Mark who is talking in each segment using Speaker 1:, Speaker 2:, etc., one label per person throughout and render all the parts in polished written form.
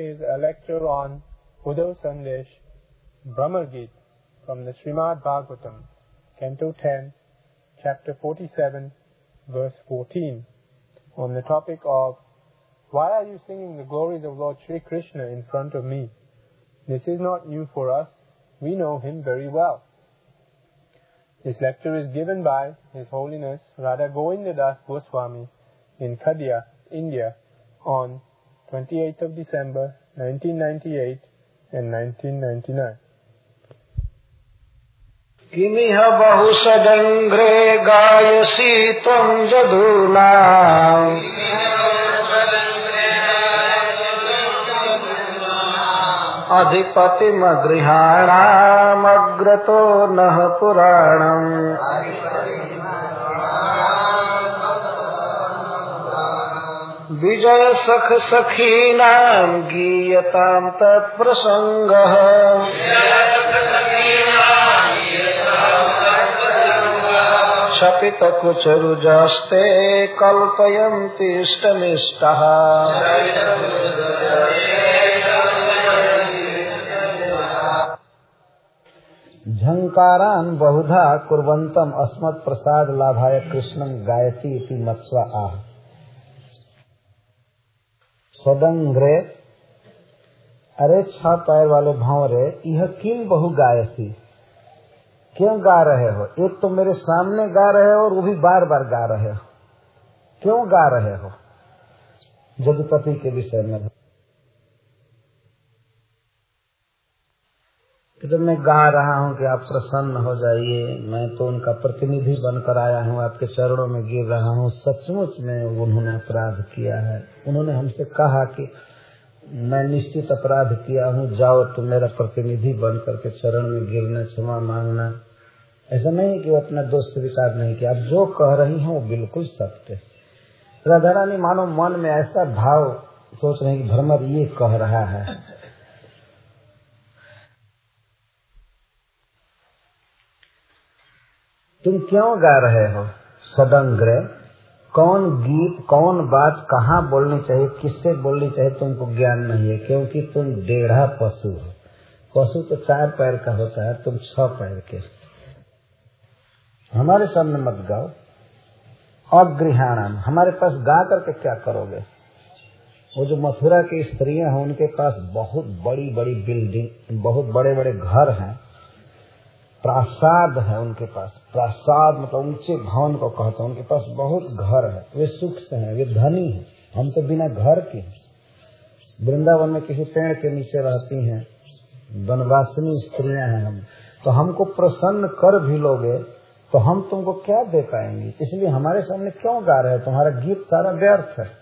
Speaker 1: is a lecture on Uddhav Sandesh, Brahma Gita from the Srimad Bhagavatam, Canto 10, Chapter 47, Verse 14, on the topic of why are you singing the glories of Lord Shri Krishna in front of me? This is not new for us. We know him very well. This lecture is given by His Holiness Radha Govinda Das Goswami in Kadia, India, on 28th of December 1998 and 1999.
Speaker 2: किमिह बहुसदङ्ग्रे गायसि त्वं जदूनाम् अधिपतिमगृहाणामग्रतो नः पुराणम् विजय सख सखीनां गीयतां तत्प्रसंगः शपित कुचरुजास्ते कल्पयन्ति इष्टमिष्टः झंकारान् बहुधा कुर्वन्तम् अस्मत् प्रसाद लाभाय कृष्णं गायति इति मत्वा आह। सदंग्रे, अरे 6 पैर वाले भंवरे, यह किम बहु गायसी, क्यों गा रहे हो? एक तो मेरे सामने गा रहे हो और वो भी बार बार गा रहे हो, क्यों गा रहे हो? जगपति के विषय में जब मैं गा रहा हूँ कि आप प्रसन्न हो जाइए, मैं तो उनका प्रतिनिधि बनकर आया हूँ, आपके चरणों में गिर रहा हूँ, सचमुच में उन्होंने अपराध किया है। उन्होंने हमसे कहा कि मैं निश्चित अपराध किया हूँ, जाओ तुम मेरा प्रतिनिधि बन करके चरण में गिरना, क्षमा मांगना। ऐसा नहीं कि वो अपना दोष स्वीकार नहीं किया। आप जो कह रही हैं वो बिल्कुल सत्य है। राधा रानी मानो मन में ऐसा भाव सोच रहे हैं कि भ्रमर ये कह रहा है। तुम क्यों गा रहे हो? सदंग्रे, कौन गीत, कौन बात, कहाँ बोलनी चाहिए, किससे बोलनी चाहिए तुमको ज्ञान नहीं है, क्योंकि तुम डेढ़ा पशु हो। पशु तो 4 पैर का होता है, तुम 6 पैर के। हमारे सामने मत गाओ। अगृहाणाम, हमारे पास गा करके क्या करोगे? वो जो मथुरा की स्त्रियां हैं उनके पास बहुत बड़ी बड़ी बिल्डिंग, बहुत बड़े बड़े घर हैं, प्रासाद है उनके पास। प्रासाद मतलब ऊंचे भवन को कहते हैं। उनके पास बहुत घर है, वे सुख से हैं, वे धनी हैं। हम तो बिना घर के वृंदावन में किसी पेड़ के नीचे रहती हैं, वनवासिनी स्त्रियां हैं हम। तो हमको प्रसन्न कर भी लोगे तो हम तुमको क्या दे पाएंगे? इसलिए हमारे सामने क्यों गा रहे हो? तुम्हारा गीत सारा व्यर्थ है।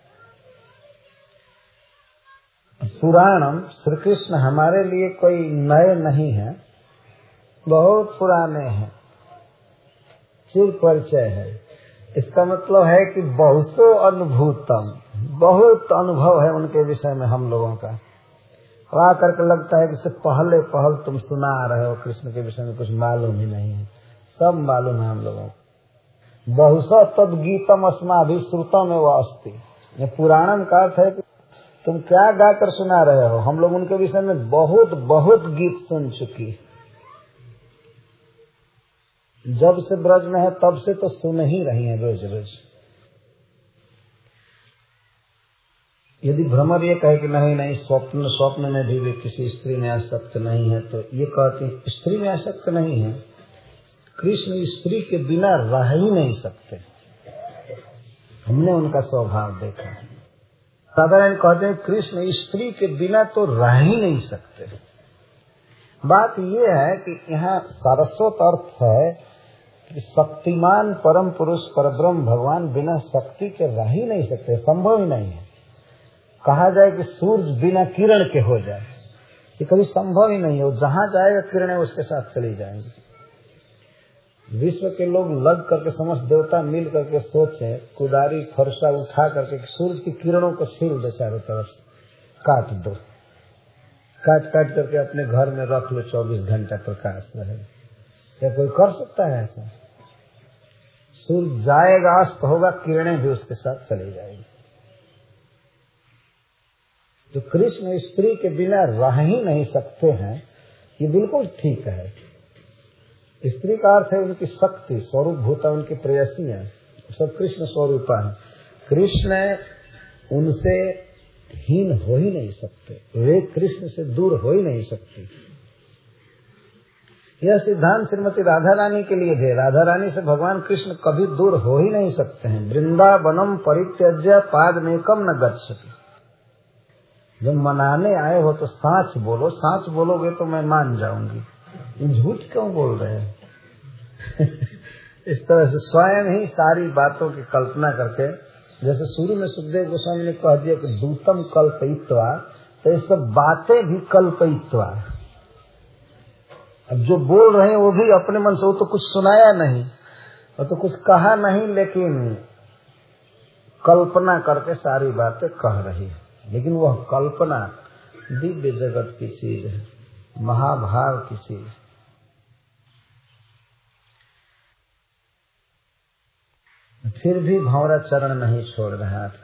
Speaker 2: पुराणम, श्री कृष्ण हमारे लिए कोई नए नहीं है, बहुत पुराने हैं, चिर परिचय है। इसका मतलब है कि बहुसो अनुभूतम, बहुत अनुभव है उनके विषय में हम लोगों का। आ करके लगता है कि इससे पहले तुम सुना रहे हो, कृष्ण के विषय में कुछ मालूम ही नहीं है। सब मालूम है हम लोगों को। बहुसो तद गीतम अस्माभि श्रुतम एव अस्ति। ये पुराणम का अर्थ है कि तुम क्या गाकर सुना रहे हो? हम लोग उनके विषय में बहुत बहुत गीत सुन चुकी। जब से ब्रज में है तब से तो सुन ही रही हैं रोज रोज। यदि भ्रमर ये कहे कि नहीं स्वप्न में भी वे किसी स्त्री में आसक्त नहीं है, तो ये कहती है स्त्री में आसक्त नहीं है। कृष्ण स्त्री के बिना रह ही नहीं सकते, हमने उनका स्वभाव देखा। साधारण कहते हैं कृष्ण स्त्री के बिना तो रह ही नहीं सकते। बात ये है कि यहाँ सारस्वत अर्थ है कि शक्तिमान परम पुरुष परब्रह्म भगवान बिना शक्ति के रह ही नहीं सकते, संभव ही नहीं है। कहा जाए कि सूर्य बिना किरण के हो जाए, ये कभी संभव ही नहीं है। जहां जाएगा किरणें उसके साथ चली जाएंगी। विश्व के लोग लग करके समस्त देवता मिल करके सोचे, कुदारी फरसा उठा करके सूर्य की किरणों को छील दो, चारों तरफ काट दो, काट करके अपने घर में रख लो, 24 घंटा प्रकाश रहेगा। क्या कोई कर सकता है ऐसा? सूर्य जाएगा, अस्त होगा, किरणें भी उसके साथ चली जाएगी। तो कृष्ण स्त्री के बिना रह ही नहीं सकते हैं, ये बिल्कुल ठीक है। स्त्री का अर्थ है उनकी शक्ति, स्वरूप भूता उनकी प्रेयसी है, सब कृष्ण स्वरूपा है। कृष्ण उनसे हीन हो ही नहीं सकते, वे कृष्ण से दूर हो ही नहीं सकती। यह सिद्धांत श्रीमती राधा रानी के लिए भी, राधा रानी से भगवान कृष्ण कभी दूर हो ही नहीं सकते हैं। वृंदावनम परित्यज्य पादमेकम न गच्छति। जब मनाने आए हो तो साच बोलो, साच बोलोगे तो मैं मान जाऊंगी, झूठ क्यों बोल रहे हैं? इस तरह से स्वयं ही सारी बातों की कल्पना करके, जैसे शुरू में सुखदेव गोस्वामी ने कह दिया कि दूतम कल्पयित्वा, तो ये सब बातें भी कल्पयित्वा। अब जो बोल रहे हैं वो भी अपने मन से, वो तो कुछ सुनाया नहीं, वो तो कुछ कहा नहीं, लेकिन कल्पना करके सारी बातें कह रही है। लेकिन वह कल्पना दिव्य जगत की चीज है, महाभाव की चीज। फिर भी भंवरा चरण नहीं छोड़ रहा था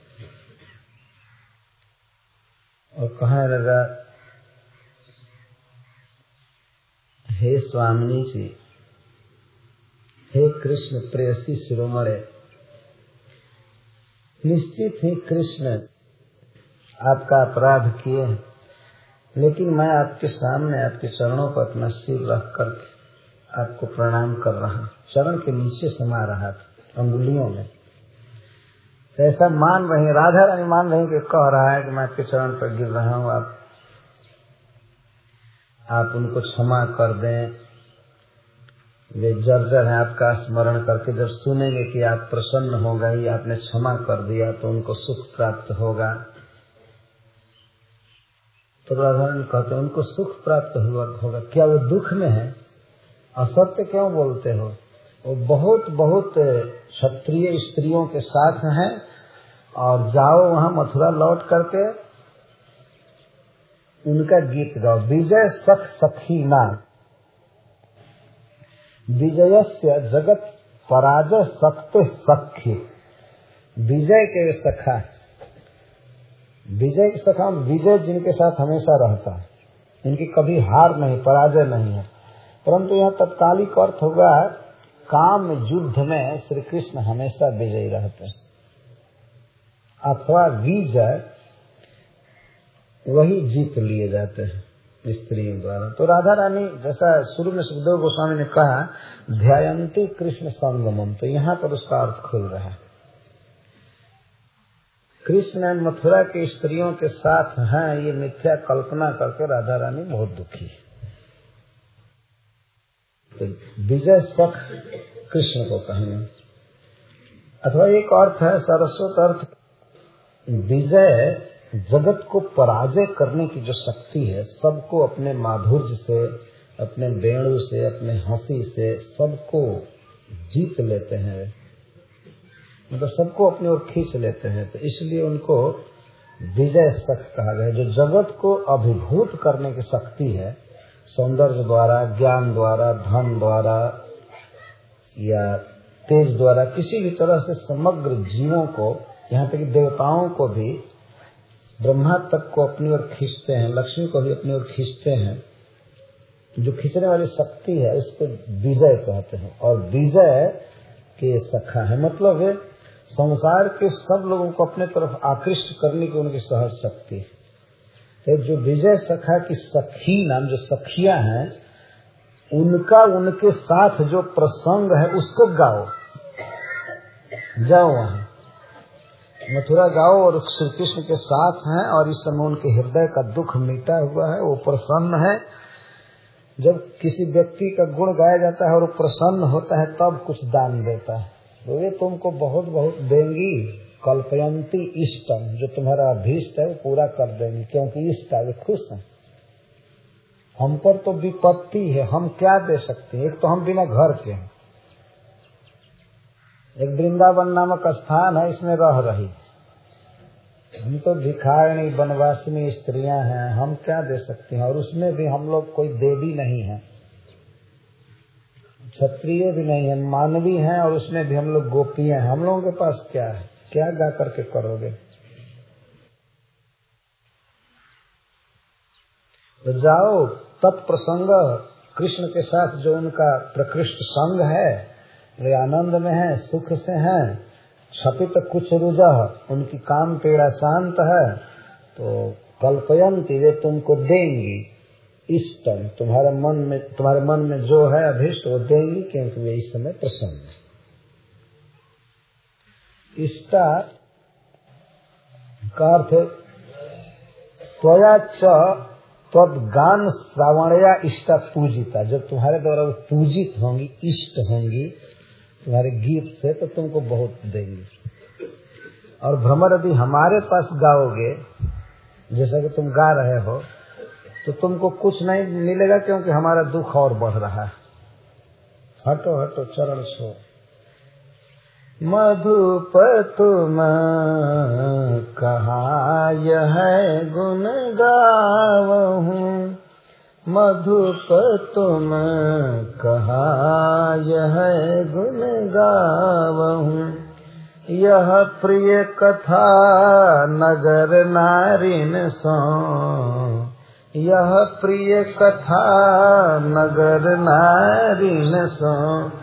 Speaker 2: और कहने लगा, हे स्वामिनी जी, हे कृष्ण प्रेयसी शिरोमणे, निश्चित ही कृष्ण आपका अपराध किए, लेकिन मैं आपके सामने आपके चरणों पर अपना सिर रख करके आपको प्रणाम कर रहा हूँ। चरण के नीचे समा रहा था अंगुलियों में। तो ऐसा मान रही राधा रानी, मान रही कि कह रहा है कि मैं आपके चरण पर गिर रहा हूँ, आप उनको क्षमा कर दें, वे जर्जर हैं आपका स्मरण करके। जब सुनेंगे कि आप प्रसन्न हो गई, आपने क्षमा कर दिया, तो उनको सुख प्राप्त होगा। तो राधा रानी कहते हैं उनको सुख प्राप्त होगा, क्या वो दुख में है? असत्य क्यों बोलते हो? वो बहुत बहुत क्षत्रिय स्त्रियों के साथ हैं, और जाओ वहां मथुरा लौट करके उनका गीत गाओ। विजय सख सखी नाम, विजयस्य जगत पराजय सत्य सख्य। विजय के सखा, विजय के सखा, विजय जिनके साथ हमेशा रहता है, इनकी कभी हार नहीं, पराजय नहीं है। परंतु यह तत्कालिक अर्थ होगा, काम युद्ध में श्री कृष्ण हमेशा विजयी रहते हैं, अथवा विजय वही जीत लिए जाते हैं स्त्रियों द्वारा। तो राधा रानी, जैसा शुरू में सुखदेव गोस्वामी ने कहा, ध्यायन्ति कृष्ण संगमम, तो यहाँ पर उसका अर्थ खुल रहा है। कृष्ण मथुरा की स्त्रियों के साथ हैं, ये मिथ्या कल्पना करके राधा रानी बहुत दुखी है। तो विजय सख कृष्ण को कहेंगे, अथवा एक अर्थ है सरस्वत अर्थ, विजय जगत को पराजय करने की जो शक्ति है, सबको अपने माधुर्य से, अपने वेणु से, अपने हंसी से सबको जीत लेते हैं, मतलब सबको अपनी ओर खींच लेते हैं। तो इसलिए उनको विजय सख कहा गया। जो जगत को अभिभूत करने की शक्ति है, सौंदर्य द्वारा, ज्ञान द्वारा, धन द्वारा या तेज द्वारा, किसी भी तरह से समग्र जीवों को, यहाँ तक कि देवताओं को भी, ब्रह्मा तक को अपनी ओर खींचते हैं, लक्ष्मी को भी अपनी ओर खींचते हैं। जो खींचने वाली शक्ति है उसको विजय कहते हैं, और विजय के सखा है, मतलब है संसार के सब लोगों को अपने तरफ आकृष्ट करने की उनकी सहज शक्ति है। तो जो विजय सखा की सखी नाम, जो सखियां हैं, उनका उनके साथ जो प्रसंग है उसको गाओ, जाओ वहां मथुरा गाओ और श्री कृष्ण के साथ हैं, और इस समय उनके हृदय का दुख मिटा हुआ है, वो प्रसन्न है। जब किसी व्यक्ति का गुण गाया जाता है और वो प्रसन्न होता है, तब कुछ दान देता है, तो वे तुमको बहुत बहुत देंगी। कल्पयंती इष्टम, जो तुम्हारा अभीष्ट है वो पूरा कर देंगी, क्योंकि इष्ट है, वे खुश हैं। हम पर तो विपत्ति है, हम क्या दे सकते हैं? एक तो हम बिना घर के हैं, एक वृंदावन नामक स्थान है, इसमें रह रही, हम तो भिखारिणी वनवासिनी स्त्रियां हैं, हम क्या दे सकते हैं? और उसमें भी हम लोग कोई देवी नहीं है, क्षत्रिय भी नहीं है, मानवी हैं, और उसमें भी हम लोग गोपियां हैं। हम लोगों के पास क्या है? क्या गा करके करोगे? तो जाओ तत्प्रसंग कृष्ण के साथ जो उनका प्रकृष्ट संग है, वे आनंद में है, सुख से हैं। क्षपित कुछ रुजह, उनकी काम पीड़ा शांत है। तो कल्पयंती, वे तुमको देंगी इष्टम, तुम्हारे मन में जो है अभीष्ट वो देंगी, क्योंकि वे इस समय प्रसन्न है। इष्टा का अर्थ त्वया च त्वद्गान श्रावणया इष्टा पूजिता, जब तुम्हारे द्वारा वो पूजित होंगी, इष्ट होंगी तुम्हारे गीत से, तो तुमको बहुत देंगी। और भ्रमर यदि हमारे पास गाओगे, जैसा कि तुम गा रहे हो, तो तुमको कुछ नहीं मिलेगा, क्योंकि हमारा दुख और बढ़ रहा है। हटो हटो चरण छो। मधुप तुम कहाँ यह गुण गावहूँ, मधुप तुम कहाँ यह गुण गावहूँ। यह प्रिय कथा नगर नारिन सो, यह प्रिय कथा नगर नारिन सो।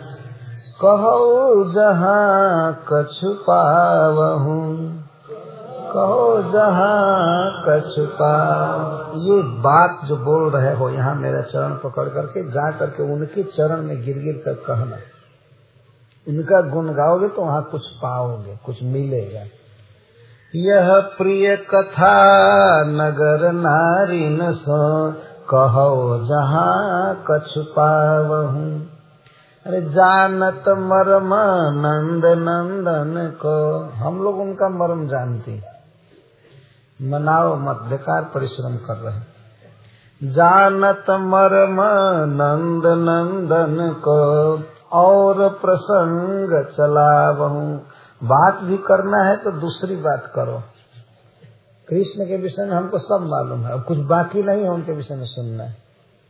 Speaker 2: कहो जहाँ कछु पावहूँ, कहो जहाँ कछु पाव। ये बात जो बोल रहे हो यहाँ मेरा चरण पकड़ करके, जा करके उनके चरण में गिर गिर कर कहना। उनका गुण गाओगे तो वहाँ कुछ पाओगे, कुछ मिलेगा। यह प्रिय कथा नगर नारिन सो, कहो जहाँ कछु पावहूँ। अरे जानत मर्म नंद नंदन को, हम लोग उनका मर्म जानते, मनाओ मत, बेकार परिश्रम कर रहे। जानत मर्म नंद नंदन को, और प्रसंग चलावहूँ। बात भी करना है तो दूसरी बात करो। कृष्ण के विषय में हमको सब मालूम है, अब कुछ बाकी नहीं है उनके विषय में सुनना है।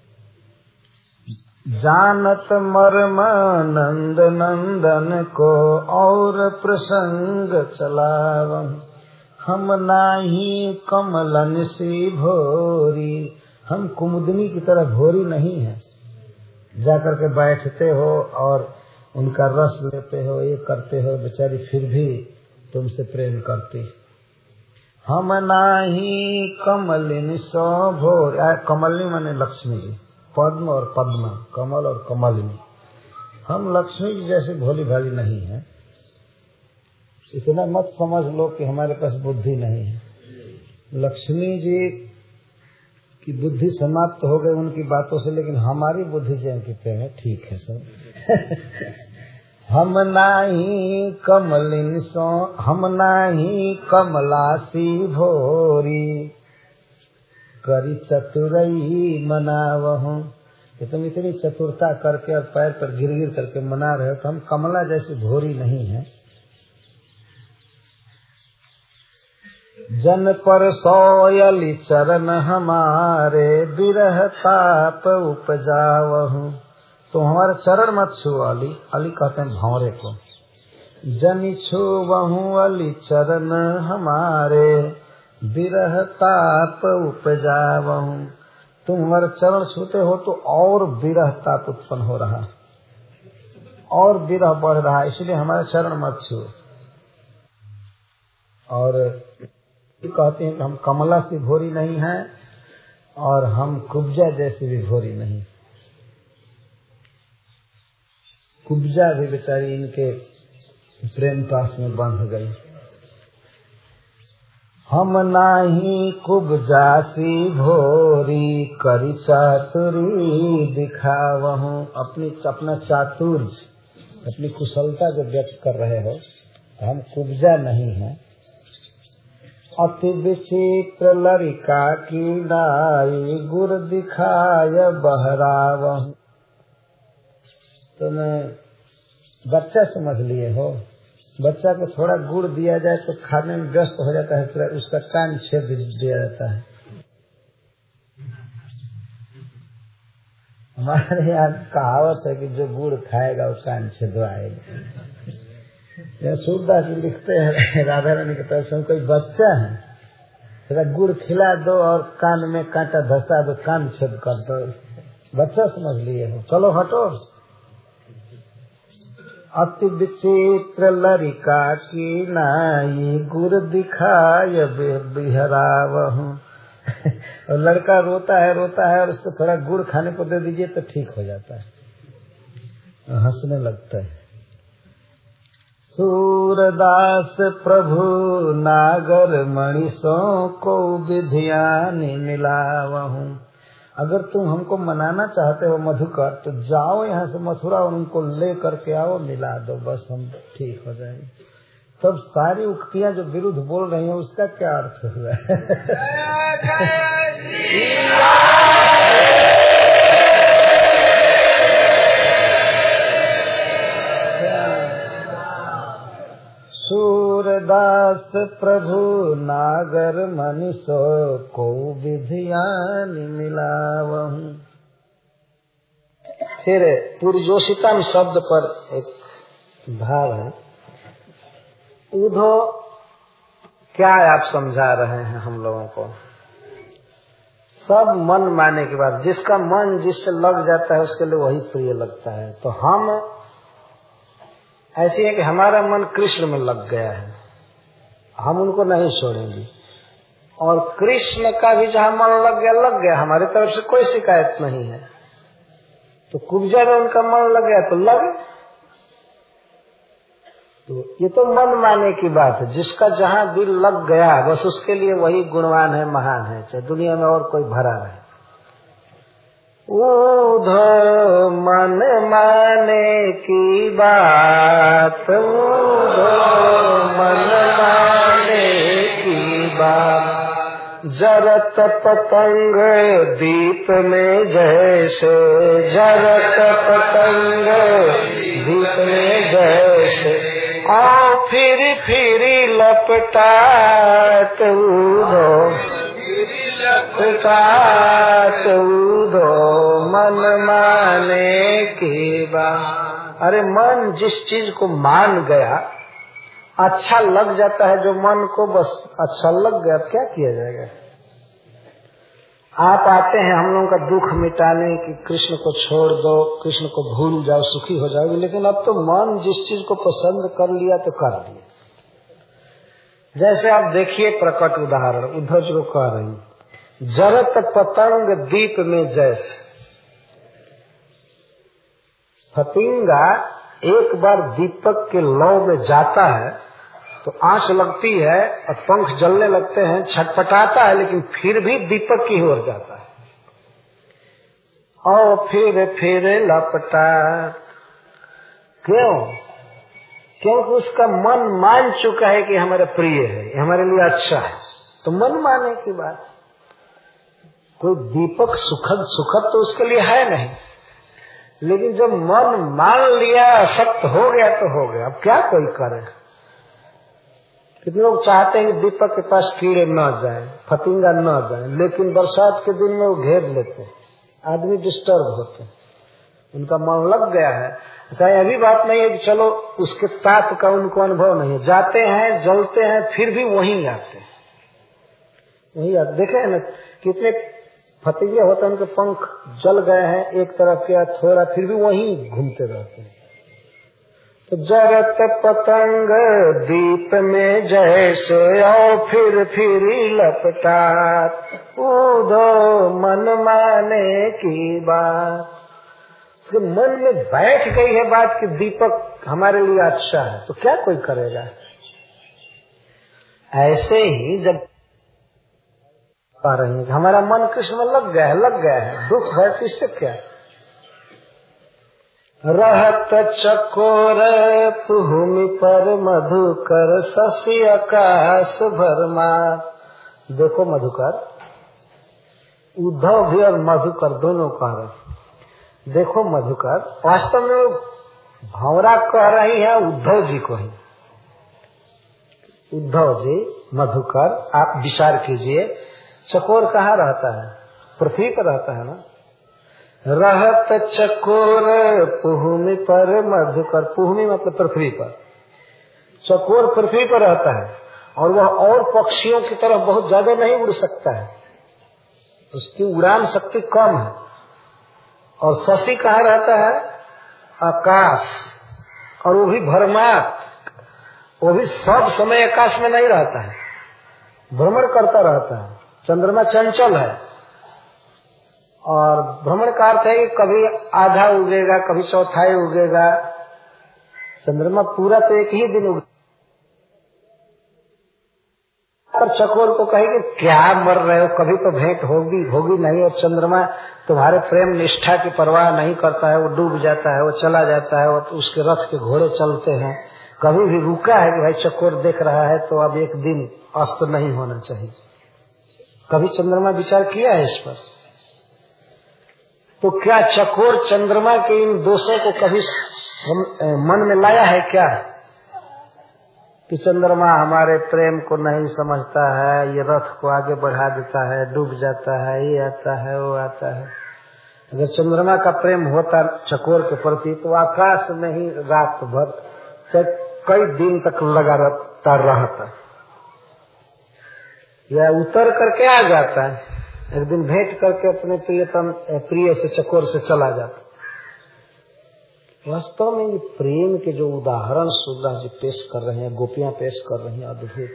Speaker 2: जानत मर्म नंद नंदन को, और प्रसंग चलावहूँ। हम नाही कमलन सी भोरी, हम कुमुदनी की तरह भोरी नहीं है, जाकर के बैठते हो और उनका रस लेते हो, ये करते हो, बेचारी फिर भी तुमसे प्रेम करती। हम नाही कमलिनी सो भोर, कमलिनी माने लक्ष्मी जी, पद्म और पद्मा, कमल और कमलिनी। हम लक्ष्मी जी जैसे भोली भाली नहीं है। इतना मत समझ लो कि हमारे पास बुद्धि नहीं है। लक्ष्मी जी की बुद्धि समाप्त हो गई उनकी बातों से, लेकिन हमारी बुद्धि जिनकी प्रेम है, ठीक है सब। हम नाही कमलिन सो, हम नाही कमलासी भोरी, करी चतुरई मनावहूँ। कि तुम इतनी चतुरता करके और पैर पर गिर गिर करके मना रहे हो, तो हम कमला जैसी भोरी नहीं है। जन पर सोयली चरण हमारे, बिरह ताप उपजावहूँ। तो हमारे चरण मत छू अली, अली कहते हैं भंवरे को। जनि छूवहूँ अली चरण हमारे, बिरह ताप उपजावहूँ। तुम हमारे चरण छूते हो तो और विरह ताप उत्पन्न हो रहा, और विरह बढ़ रहा, इसलिए हमारे चरण मत छू। और कहते हैं कि हम कमला सी भोरी नहीं हैं, और हम कुब्जा जैसी भी भोरी नहीं। कुब्जा भी बेचारी इनके प्रेम पास में बंध गई। हम नाही कुब्जासी भोरी, करी चातुरी दिखावहूँ। अपना चातुर्य, अपनी कुशलता जो व्यक्त कर रहे हो, हम कुब्जा नहीं हैं। अति विचित्र लरिका की नाई, गुर दिखाय बहरावहूँ। तुम्हें बच्चा समझ लिए हो, बच्चा को थोड़ा गुड़ दिया जाए तो खाने में व्यस्त हो जाता है, फिर उसका कान छेद दिया जाता है। हमारे यहाँ कहावत है कि जो गुड़ खाएगा वो कान छेदवाएगा। सूरदास जी लिखते हैं राधा रानी की तरफ से, कोई बच्चा है जरा गुड़ खिला दो और कान में कांटा धंसा दो, कान छेद कर दो, बच्चा समझ लिए हो, चलो हटो। अति विचित्र लरिका की नाई, गुड़ दिखाय बिहरावहूं। और लड़का रोता है और उसको थोड़ा गुड़ खाने को दे दीजिए तो ठीक हो जाता है, हंसने लगता है। सूरदास प्रभु नागर मणिसों को विधियानि मिलावहूं। अगर तुम हमको मनाना चाहते हो मधुकर, तो जाओ यहाँ से मथुरा और उनको ले करके आओ, मिला दो, बस हम ठीक हो जाएंगे। तब सारी उक्तियां जो विरुद्ध बोल रही हैं उसका क्या अर्थ हुआ? सूरदास प्रभु नागर मनीषो को विधियानि मिलावहूं। फिर पुरजोषितम शब्द पर एक भाव है। उधो क्या आप समझा रहे हैं हम लोगों को? सब मन माने के बाद, जिसका मन जिससे लग जाता है उसके लिए वही प्रिय लगता है। तो हम ऐसी है कि हमारा मन कृष्ण में लग गया है, हम उनको नहीं छोड़ेंगे। और कृष्ण का भी जहाँ मन लग गया, हमारी तरफ से कोई शिकायत नहीं है। तो कुब्जा में उनका मन लग गया तो लगे। तो ये तो मन माने की बात है। जिसका जहाँ दिल लग गया बस उसके लिए वही गुणवान है, महान है, चाहे दुनिया में और कोई भरा रहे। उधो मन माने की बात, उधो मन माने की बात, जरत पतंग दीप में जैसे, जरत पतंग दीप में जैसे, आओ फिर लपटात उधो, लपटात उधो मन माने की बात। अरे मन जिस चीज को मान गया, अच्छा लग जाता है जो मन को, बस अच्छा लग गया, क्या किया जाएगा। आप आते हैं हम लोगों का दुख मिटाने कि कृष्ण को छोड़ दो, कृष्ण को भूल जाओ, सुखी हो जाओगे। लेकिन अब तो मन जिस चीज को पसंद कर लिया तो कर लिया। जैसे आप देखिए प्रकट उदाहरण उद्धव जी को कह रही, जरत पतंग दीप में जैसे। फतिंगा एक बार दीपक के लौ में जाता है तो आंच लगती है और पंख जलने लगते हैं, छटपटाता है, लेकिन फिर भी दीपक की ओर जाता है। और फिर लपटा। क्यों? क्योंकि उसका मन मान चुका है कि हमारे प्रिय है, हमारे लिए अच्छा है। तो मन माने की बात। कोई दीपक सुखद तो उसके लिए है नहीं, लेकिन जब मन मान लिया, असक्त हो गया तो हो गया। अब क्या कोई करे। कितने लोग चाहते हैं कि दीपक के पास कीड़े न जाए, फतिंगा न जाए, लेकिन बरसात के दिन में वो घेर लेते हैं, आदमी डिस्टर्ब होते हैं, उनका मन लग गया है। अच्छा, अभी बात नहीं है कि चलो उसके ताप का उनको अनुभव नहीं है, जाते हैं, जलते हैं, फिर भी वहीं आते हैं, वहीं आते। देखे ना कितने फतिंगे होते हैं, उनके पंख जल गए हैं एक तरफ के, थोड़ा फिर भी वहीं घूमते रहते हैं। तो जरत पतंग दीप में जैसे, और फिर लपटात उधो मन माने की बात। तो मन में बैठ गई है बात कि दीपक हमारे लिए अच्छा है, तो क्या कोई करेगा। ऐसे ही जब पा रही है हमारा मन कृष्ण में लग गया है, दुख है, किससे क्या। रहत चकोर भूमि पर मधुकर, शशि आकाश भरमा। देखो मधुकर, उद्धव भी और मधुकर दोनों कह रहे। देखो मधुकर, वास्तव में भंवरा कह रही है उद्धव जी को ही। उद्धव जी, मधुकर, आप विचार कीजिए, चकोर कहाँ रहता है? पृथ्वी पर रहता है ना। रहत चकोर भूमि पर मधुकर, भूमि मतलब पृथ्वी पर, चकोर पृथ्वी पर रहता है और वह और पक्षियों की तरह बहुत ज्यादा नहीं उड़ सकता है, उसकी उड़ान शक्ति कम है। और शशि कहाँ रहता है? आकाश, और वो भी भ्रमात, वो भी सब समय आकाश में नहीं रहता है, भ्रमण करता रहता है। चंद्रमा चंचल है, और भ्रमण का अर्थ है कि कभी आधा उगेगा, कभी चौथाई उगेगा। चंद्रमा पूरा तो एक ही दिन उगेगा। पर चकोर को कहेगी क्या मर रहे हो, कभी तो भेंट होगी नहीं। और चंद्रमा तुम्हारे प्रेम निष्ठा की परवाह नहीं करता है, वो डूब जाता है, वो चला जाता है, वो तो उसके रथ के घोड़े चलते हैं। कभी भी रुका है कि भाई चकोर देख रहा है तो अब एक दिन अस्त नहीं होना चाहिए? कभी चंद्रमा विचार किया है इस पर? तो क्या चकोर चंद्रमा के इन दोषों को कभी मन में लाया है क्या, कि चंद्रमा हमारे प्रेम को नहीं समझता है, ये रथ को आगे बढ़ा देता है, डूब जाता है, ये आता है वो आता है? अगर चंद्रमा का प्रेम होता चकोर के प्रति तो आकाश में ही रात भर कई दिन तक लगातार रहता, या उतर करके आ जाता है, एक दिन भेंट करके अपने प्रिय से चकोर से चला जाता। वास्तव में ये प्रेम के जो उदाहरण सूरदास जी पेश कर रहे हैं, गोपियां पेश कर रही हैं, अद्भुत।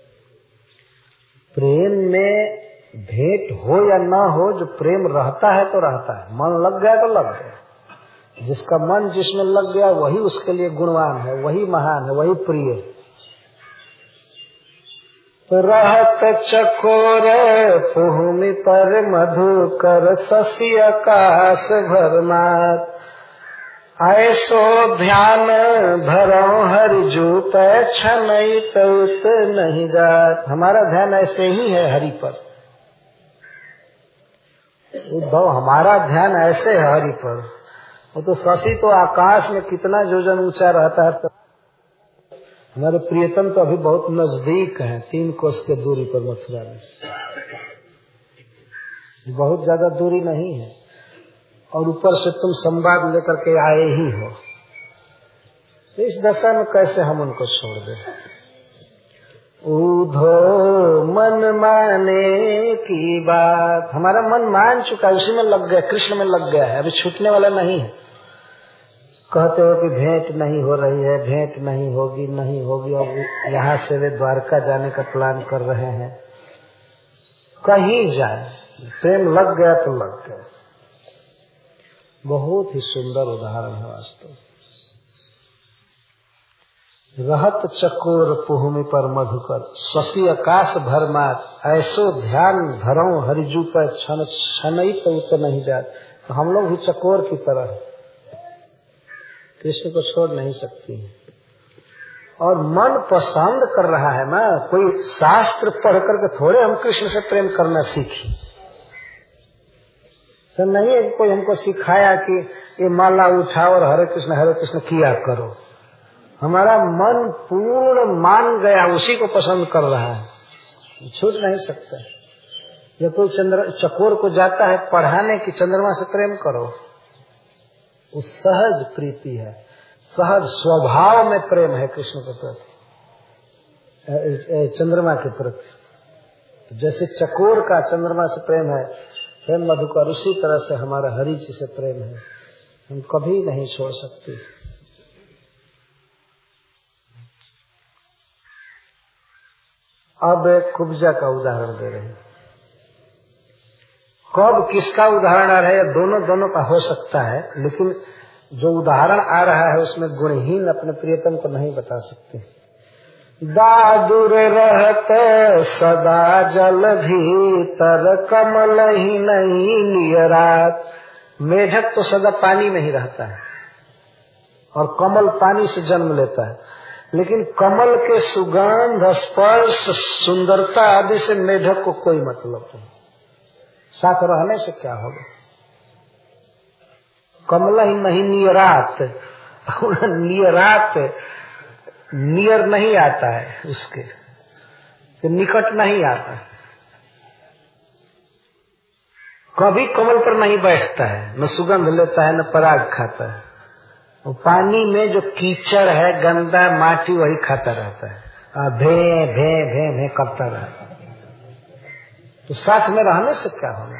Speaker 2: प्रेम में भेंट हो या न हो, जो प्रेम रहता है तो रहता है, मन लग गया तो लग गया। जिसका मन जिसमें लग गया वही उसके लिए गुणवान है, वही महान है, वही प्रिय है। तो रहत चकोर भूमि पर मधुकर शशि आकाश भरमात, ऐसो ध्यान भरो हरि जू पे छनई तउत नहीं जात। हमारा ध्यान ऐसे ही है हरि पर उद्धव, हमारा ध्यान ऐसे है हरि पर। वो तो शशि तो आकाश में कितना योजन ऊंचा रहता है, तो हमारे प्रियतम तो अभी बहुत नजदीक है, 3 कोस के दूरी पर मथुरा में, बहुत ज्यादा दूरी नहीं है। और ऊपर से तुम संवाद लेकर के आए ही हो, तो इस दशा में कैसे हम उनको छोड़ दें? उधो मन माने की बात, हमारा मन मान चुका है, उसी में लग गया, कृष्ण में लग गया है, अभी छूटने वाला नहीं है। कहते हो कि भेंट नहीं हो रही है, भेंट नहीं होगी, नहीं होगी। अब यहाँ से वे द्वारका जाने का प्लान कर रहे हैं, कहीं जाए, प्रेम लग गया तो लग गया। बहुत ही सुंदर उदाहरण है वास्तव। रहत चकोर भूमि पर मधुकर शशि आकाश भरमात, ऐसो ध्यान धरऊं हरिजू पर छन छनई तो उतर नहीं जात। तो हम लोग भी चकोर की तरह कृष्ण को छोड़ नहीं सकती। और मन पसंद कर रहा है ना, कोई शास्त्र पढ़ करके थोड़े हम कृष्ण से प्रेम करना सीखी। तो नहीं है कोई हमको सिखाया कि ये माला उठाओ और हरे कृष्ण किया करो। हमारा मन पूर्ण मान गया, उसी को पसंद कर रहा है, छूट नहीं सकता। या कोई चकोर को जाता है पढ़ाने की चंद्रमा से प्रेम करो, वो सहज प्रीति है, सहज स्वभाव में प्रेम है कृष्ण के प्रति, चंद्रमा के प्रति। तो जैसे चकोर का चंद्रमा से प्रेम है, प्रेम मधुकर, उसी तरह से हमारा हरि जी से प्रेम है, हम कभी नहीं छोड़ सकते। अब एक कुब्जा का उदाहरण दे रहे हैं। कब किसका उदाहरण आ रहा है, दोनों का हो सकता है, लेकिन जो उदाहरण आ रहा है उसमें गुणहीन अपने प्रियतम को नहीं बता सकते। दादुर रहत सदा जल भीतर, कमल ही नहीं नियरात। मेढक तो सदा पानी में ही रहता है और कमल पानी से जन्म लेता है, लेकिन कमल के सुगंध, स्पर्श, सुंदरता आदि से मेढक को कोई मतलब नहीं। साथ रहने से क्या होगा? कमल ही नहीं नियरात, नियरात नियर नहीं आता है, उसके से निकट नहीं आता है, कभी कमल पर नहीं बैठता है, न सुगंध लेता है, न पराग खाता है। वो पानी में जो कीचड़ है, गंदा माटी, वही खाता रहता है। भे भे भे भे करता रहे, तो साथ में रहने से क्या होगा।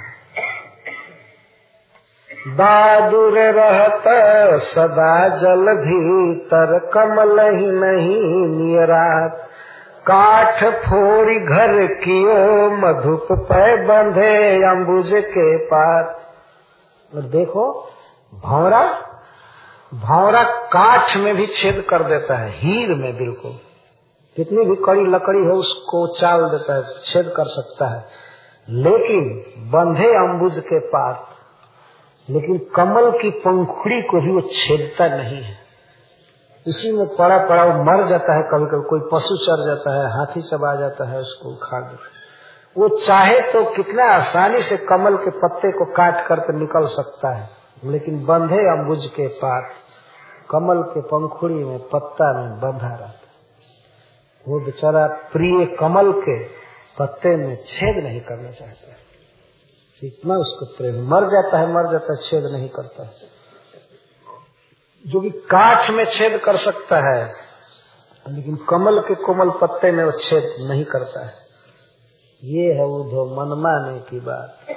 Speaker 2: दादुर रहत सदा जल भीतर, कमल ही नहीं नियरात, काठ फोड़ी घर कियो मधुप पै बंधे अंबुज के पात। और देखो भौरा, भौरा काठ में भी छेद कर देता है, हीर में बिल्कुल, कितनी भी कड़ी लकड़ी हो उसको चाल देता है, छेद कर सकता है, लेकिन बंधे अंबुज के पात, लेकिन कमल की पंखुड़ी को भी वो छेदता नहीं है। इसी में पड़ा पड़ा वो मर जाता है, कभी कभी कोई पशु चर जाता है, हाथी चबा जाता है, उसको उखाड़ देता है। वो चाहे तो कितना आसानी से कमल के पत्ते को काट करके निकल सकता है, लेकिन बंधे अंबुज के पात, कमल के पंखुड़ी में पत्ता में बंधा रहता है। वो बेचारा प्रिय कमल के पत्ते में छेद नहीं करना चाहता है, इतना उसको प्रेम, मर जाता है, छेद नहीं करता है। जो कि काठ में छेद कर सकता है, लेकिन कमल के कोमल पत्ते में वो छेद नहीं करता है। ये है उधो मन माने की बात,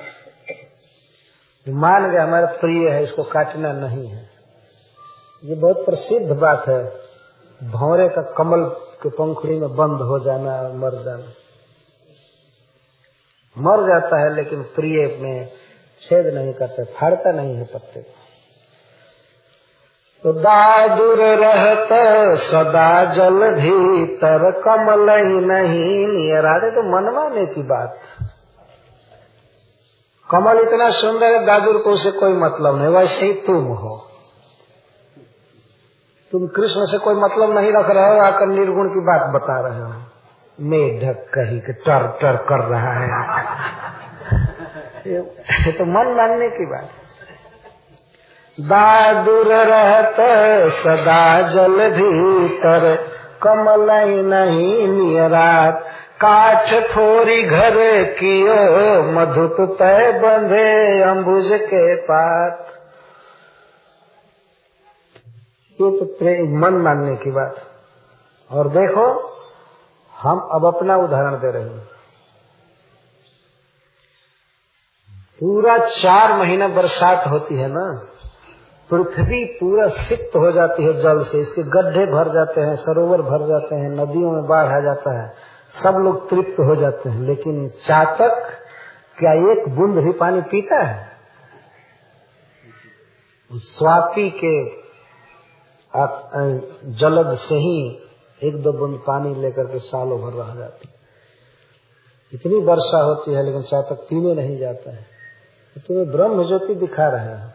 Speaker 2: मान गया हमारा प्रिय है, इसको काटना नहीं है। ये बहुत प्रसिद्ध बात है, भौरे का कमल के पंखुड़ी में बंद हो जाना और मर जाना। मर जाता है लेकिन प्रिय में छेद नहीं करता, फाड़ता नहीं है पत्ते को। तो दादुर रहत सदा जल भीतर, कमल ही नहीं नियराते। तो मन माने की बात, कमल इतना सुंदर है, दादुर को उसे कोई मतलब नहीं। वैसे ही तुम हो, तुम कृष्ण से कोई मतलब नहीं रख रहे हो, आकर निर्गुण की बात बता रहे हो। मेढक कहीं के टर टर कर रहा है ये तो मन मानने की बात। दादुर रहत सदा जल भीतर, कमल नहीं नियरात, काठ फोरी घर कियो मधुप पै बंधे अंबुज के पात। ये तो मन मानने की बात। और देखो हम अब अपना उदाहरण दे रहे हैं। पूरा 4 महीना बरसात होती है ना, पृथ्वी पूरा सिक्त हो जाती है जल से, इसके गड्ढे भर जाते हैं, सरोवर भर जाते हैं, नदियों में बाढ़ आ जाता है, सब लोग तृप्त हो जाते हैं। लेकिन चातक क्या एक बूंद भी पानी पीता है? स्वाति के जलद से ही 1-2 बूंद पानी लेकर के सालों भर रह जाती। इतनी वर्षा होती है लेकिन चातक पीने नहीं जाता है। तो तुम्हें ब्रह्म ज्योति दिखा रहे हैं।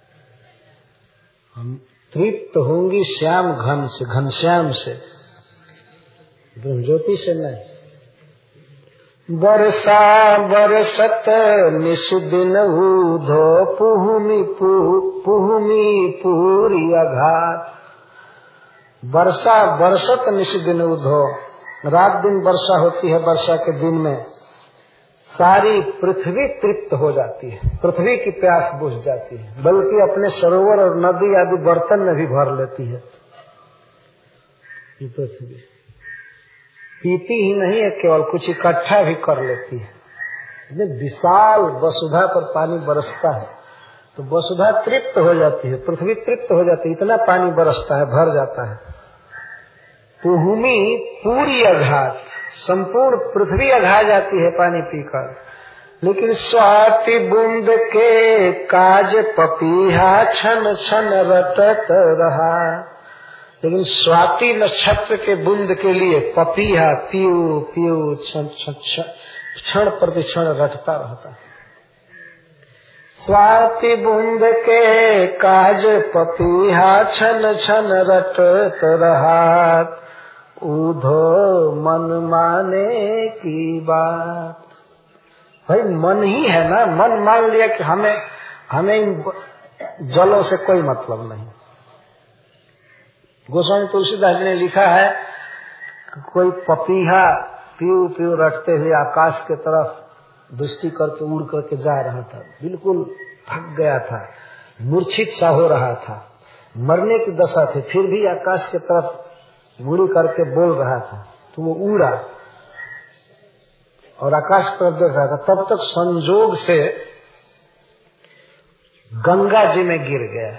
Speaker 2: हम तृप्त होंगी श्याम घन से, घनश्याम से, ब्रह्म ज्योति से नहीं। वर्षा बरसत निषदिन ऊधो, पुहुमी पूरी अघात। वर्षा बरसत निषदिन ऊधो, रात दिन वर्षा होती है। वर्षा के दिन में सारी पृथ्वी तृप्त हो जाती है, पृथ्वी की प्यास बुझ जाती है, बल्कि अपने सरोवर और नदी आदि बर्तन में भी भर लेती है। ये पृथ्वी पीती ही नहीं है, केवल कुछ इकट्ठा भी कर लेती है। विशाल वसुधा पर पानी बरसता है तो वसुधा तृप्त हो जाती है, पृथ्वी तृप्त हो जाती है। इतना पानी बरसता है, भर जाता है। पुहुमी पूरी अघात, संपूर्ण पृथ्वी अघा जाती है पानी पीकर। लेकिन स्वाति बूंद के काज पपीहा, छन छन रटत रहा। लेकिन स्वाति नक्षत्र के बूंद के लिए पपीहा पीऊ पीऊ क्षण प्रतिक्षण रटता रहता। स्वाति बूंद के काज पपीहा, छन छन रटत रहा। ऊधो मन माने की बात। भाई मन ही है ना, मन मान लिया कि हमें इन जलों से कोई मतलब नहीं। गोस्वामी तुलसीदास जी ने लिखा है कि कोई पपीहा पीऊ पीऊ रटते हुए आकाश के तरफ दृष्टि करके उड़ करके जा रहा था। बिल्कुल थक गया था, मूर्छित सा हो रहा था, मरने की दशा थी, फिर भी आकाश के तरफ मुड़ी करके बोल रहा था। तो वो उड़ा और आकाश पर देख रहा था। तब तक संजोग से गंगा जी में गिर गया।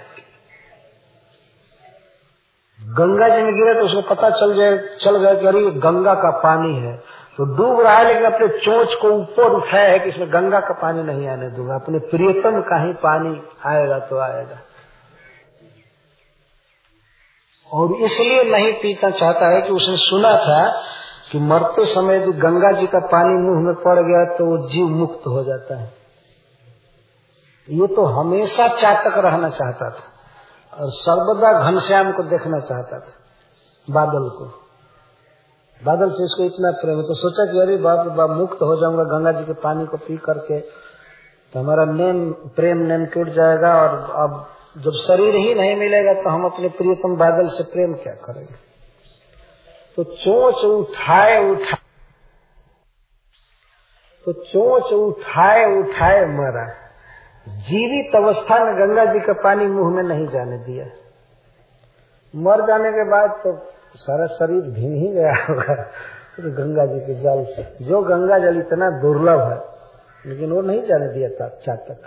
Speaker 2: गंगा जी में गिरा तो उसको पता चल गया कि अरे गंगा का पानी है। तो डूब रहा है लेकिन अपने चोंच को ऊपर उठाया है कि इसमें गंगा का पानी नहीं आने दूंगा, अपने प्रियतम का ही पानी आएगा तो आएगा। और इसलिए नहीं पीना चाहता है कि उसने सुना था कि मरते समय यदि गंगा जी का पानी मुंह में पड़ गया तो वो जीव मुक्त हो जाता है। ये तो हमेशा चातक रहना चाहता था और सर्वदा घनश्याम को देखना चाहता था, बादल को। बादल से इसको इतना प्रेम है तो सोचा कि अरे बाप रे बाप, मुक्त हो जाऊंगा गंगा जी के पानी को पी करके तो हमारा प्रेम टूट जाएगा, और अब जब शरीर ही नहीं मिलेगा तो हम अपने प्रियतम बादल से प्रेम क्या करेंगे। तो चोंच उठाए मरा। जीवित अवस्था में गंगा जी का पानी मुंह में नहीं जाने दिया। मर जाने के बाद तो सारा शरीर भीग ही गया होगा तो गंगा जी के जल से। जो गंगा जल इतना दुर्लभ है लेकिन वो नहीं जाने दिया था चातक।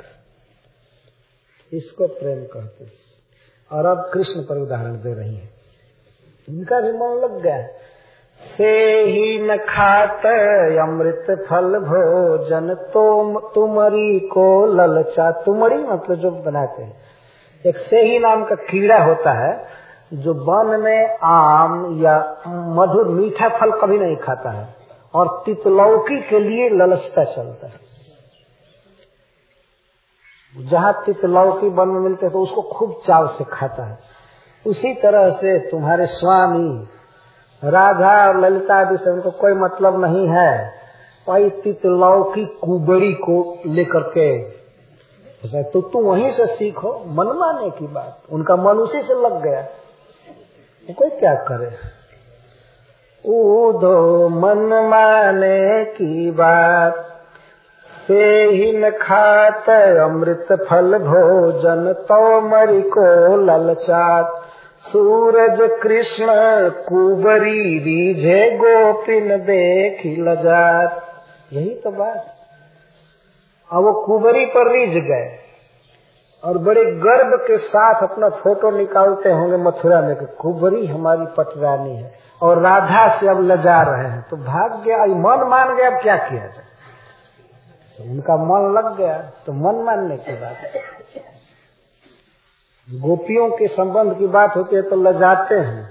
Speaker 2: इसको प्रेम कहते। और अब कृष्ण पर उदाहरण दे रही है। इनका भी मन लग गया। से ही न खात अमृत फल भोजन तुमरी को ललचा। तुमरी मतलब जो बनाते हैं, एक से ही नाम का कीड़ा होता है जो वन में आम या मधुर मीठा फल कभी नहीं खाता है और तितलौकी के लिए ललचता चलता है। जहाँ तितलौकी वन में मिलते तो उसको खूब चाव से खाता है। उसी तरह से तुम्हारे स्वामी राधा और ललिता आदि से उनको कोई मतलब नहीं है। वही तितलौकी कुबड़ी को लेकर के तो तुम वहीं से सीखो। मन माने की बात, उनका मन उसी से लग गया। तो कोई क्या करे। ऊधो मन माने की बात, से ही न खात अमृत फल भोजन तो मरी को ललचात। सूरज कृष्ण कुबरी रीझे गोपिन देखी लजात। यही तो बात। अब वो कुबरी पर रीझ गए और बड़े गर्व के साथ अपना फोटो निकालते होंगे मथुरा में कि कुबरी हमारी पटरानी है, और राधा से अब लजा रहे हैं। तो भाग गया, मन मान गया, अब क्या किया जाए। तो उनका मन लग गया तो मन मानने की बात। गोपियों के संबंध की बात होती है तो लजाते हैं।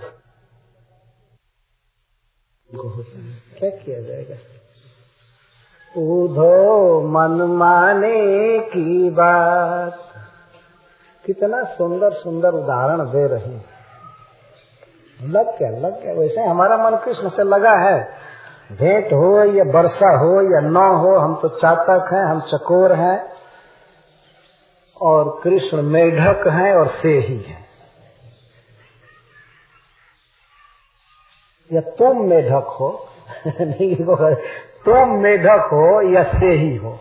Speaker 2: क्या किया जाएगा। ऊधो मन माने की बात। कितना सुंदर सुंदर उदाहरण दे रहे हैं। लग गया। वैसे हमारा मन कृष्ण से लगा है। भेंट हो या वर्षा हो या न हो, हम तो चातक हैं, हम चकोर हैं और कृष्ण मेढक हैं और से ही है। या तुम मेढक हो नहीं, तुम मेढक हो या से ही हो।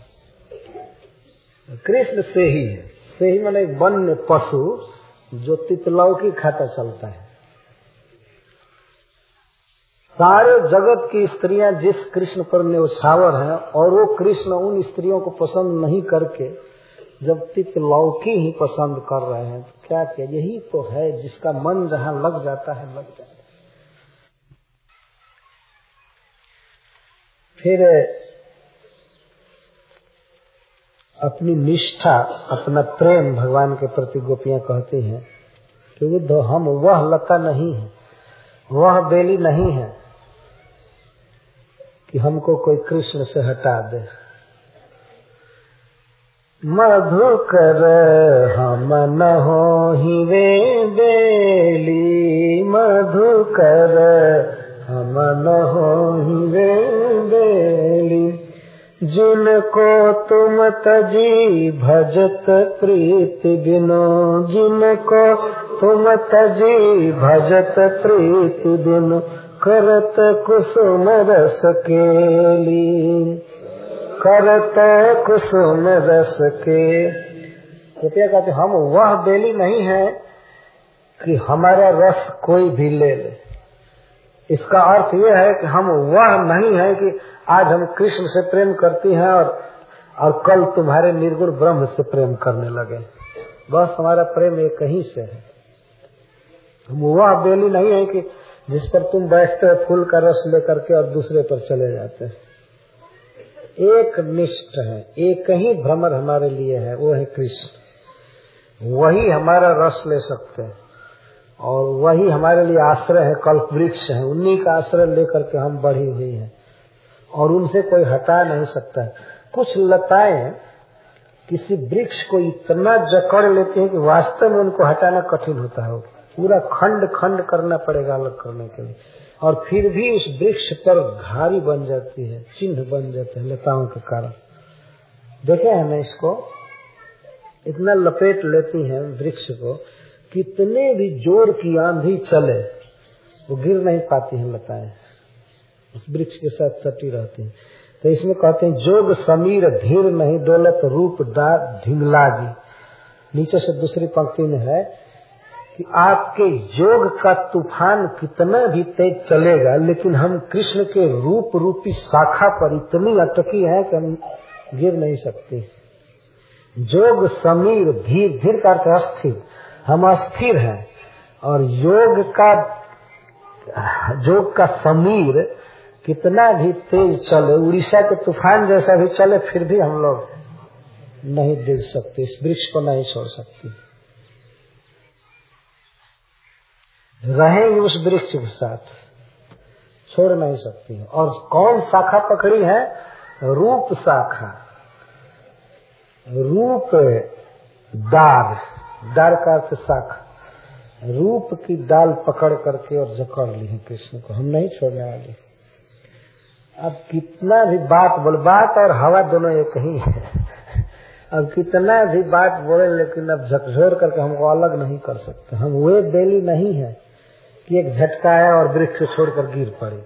Speaker 2: कृष्ण से ही है। से ही माने वन्य पशु जो तितलौकी खाता चलता है। सारे जगत की स्त्रियां जिस कृष्ण पर न्यौछावर हैं और वो कृष्ण उन स्त्रियों को पसंद नहीं करके जब तितलौकी ही पसंद कर रहे हैं तो क्या किया। यही तो है जिसका मन जहां लग जाता है लग जाता है। फिर अपनी निष्ठा, अपना प्रेम भगवान के प्रति गोपियां कहती हैं कि उद्धव हम वह लता नहीं है, वह बेली नहीं है कि हमको कोई कृष्ण से हटा दे। मधुकर हम न हो ही वे बेली, मधुकर हम न हो ही वे बेली। जिनको तुम तजी भजत प्रीति बिनो, जिनको तुम तजी भजत प्रीति बिनो। करत कुसुम रस केली, करत कुसुम रस के। कृपया कहते हम वह बेली नहीं है कि हमारा रस कोई भी ले ले। इसका अर्थ ये है कि हम वह नहीं है कि आज हम कृष्ण से प्रेम करती हैं और कल तुम्हारे निर्गुण ब्रह्म से प्रेम करने लगे। बस हमारा प्रेम एक ही से है। हम वह बेली नहीं है कि जिस पर तुम बैठते हो फूल का रस लेकर के और दूसरे पर चले जाते हैं। एक निष्ठ है, एक ही भ्रमर हमारे लिए है, वो है कृष्ण। वही हमारा रस ले सकते हैं और वही हमारे लिए आश्रय है, कल्प वृक्ष है। उन्हीं का आश्रय लेकर के हम बढ़ी हुई हैं और उनसे कोई हटा नहीं सकता है। कुछ लताएं किसी वृक्ष को इतना जकड़ लेती हैं कि वास्तव में उनको हटाना कठिन होता है। पूरा खंड खंड करना पड़ेगा अलग करने के लिए, और फिर भी उस वृक्ष पर घारी बन जाती है, चिन्ह बन जाते हैं लताओं के कारण। देखे हमें इसको इतना लपेट लेती हैं वृक्ष को, कितने भी जोर की आंधी चले वो गिर नहीं पाती हैं लताएं, उस वृक्ष के साथ सटी रहती हैं। तो इसमें कहते हैं जोग समीर धीर नहीं डोलत रूप दात ढिंगलागी। नीचे से दूसरी पंक्ति में है कि आपके योग का तूफान कितना भी तेज चलेगा, लेकिन हम कृष्ण के रूप रूपी शाखा पर इतनी अटकी है कि हम गिर नहीं सकते। जोग समीर धीर, धीर का अर्थ अस्थिर, हम अस्थिर हैं। और जोग का समीर कितना भी तेज चले, उड़ीसा के तूफान जैसा भी चले, फिर भी हम लोग नहीं गिर सकते, इस वृक्ष को नहीं छोड़ सकते, रहेंगे उस वृक्ष के साथ, छोड़ नहीं सकती। और कौन शाखा पकड़ी है? रूप शाखा। रूप दार, दार का अर्थ शाखा, रूप की डाल पकड़ करके और जकड़ ली है कृष्ण को, हम नहीं छोड़ने वाले। अब कितना भी बात बोल, बात और हवा दोनों एक ही है। अब कितना भी बात बोले, लेकिन अब झकझोर करके हमको अलग नहीं कर सकते। हम वे बेली नहीं है कि एक झटका आया और वृक्ष छोड़कर गिर पड़े।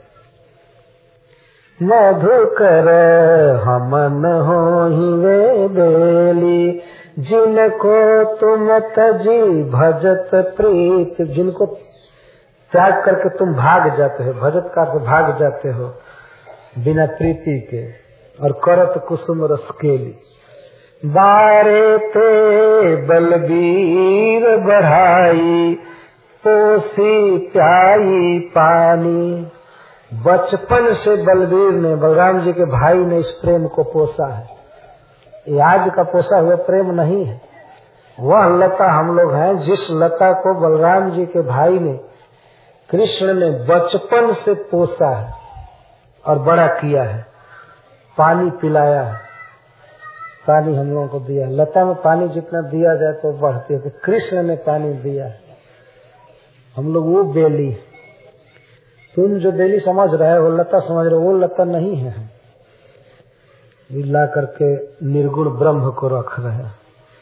Speaker 2: मधुकर हमन हो ही वे बेली, जिनको तुम तजी भजत प्रीत, जिनको त्याग करके तुम भाग जाते हो, भजत का भाग जाते हो बिना प्रीति के, और करत कुसुम रस केली। बारे ते बलबीर बढ़ाई, पोसी प्याई पानी। बचपन से बलबीर ने, बलराम जी के भाई ने इस प्रेम को पोसा है। ये आज का पोसा हुआ प्रेम नहीं है। वह लता हम लोग हैं जिस लता को बलराम जी के भाई ने, कृष्ण ने बचपन से पोसा है और बड़ा किया है, पानी पिलाया है, पानी हम लोगों को दिया। लता में पानी जितना दिया जाए तो बढ़ती है, तो कृष्ण ने पानी दिया है। हम लोग वो बेली, तुम जो बेली समझ रहे हो, लता समझ रहे हो, वो लता नहीं है। ला करके निर्गुण ब्रह्म को रख रहे हैं।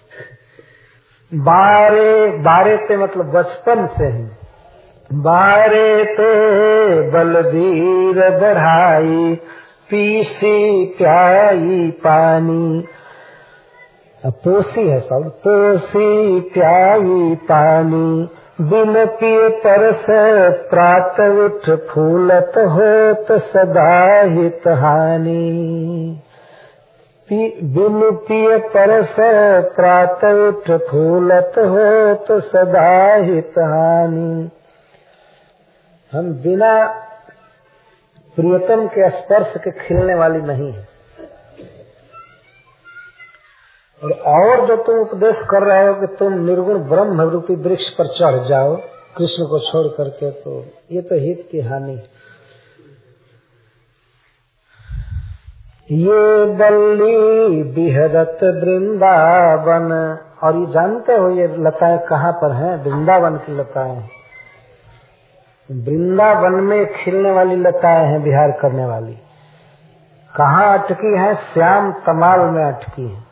Speaker 2: बारे ते मतलब बचपन से ही। बारे ते बलबीर बढ़ाई, पीसी प्याई पानी। पोसी है सब, पोसी प्याई पानी। बिन पिए परस प्रात उठ फूलत होत सदा हित हानि। बिन पिए परस प्रात उठ फूलत होत सदा हित हानि। हम बिना प्रियतम के स्पर्श के खिलने वाली नहीं है। और जो तुम उपदेश कर रहे हो कि तुम निर्गुण ब्रह्म रूपी वृक्ष पर चढ़ जाओ कृष्ण को छोड़ करके, तो ये तो हित की हानि। ये बल्ली बिहरत वृंदावन, और ये जानते हो ये लताएं कहाँ पर हैं? वृंदावन की लताएं हैं। वृंदावन में खिलने वाली लताएं हैं, विहार करने वाली। कहाँ अटकी है? श्याम तमाल में अटकी है।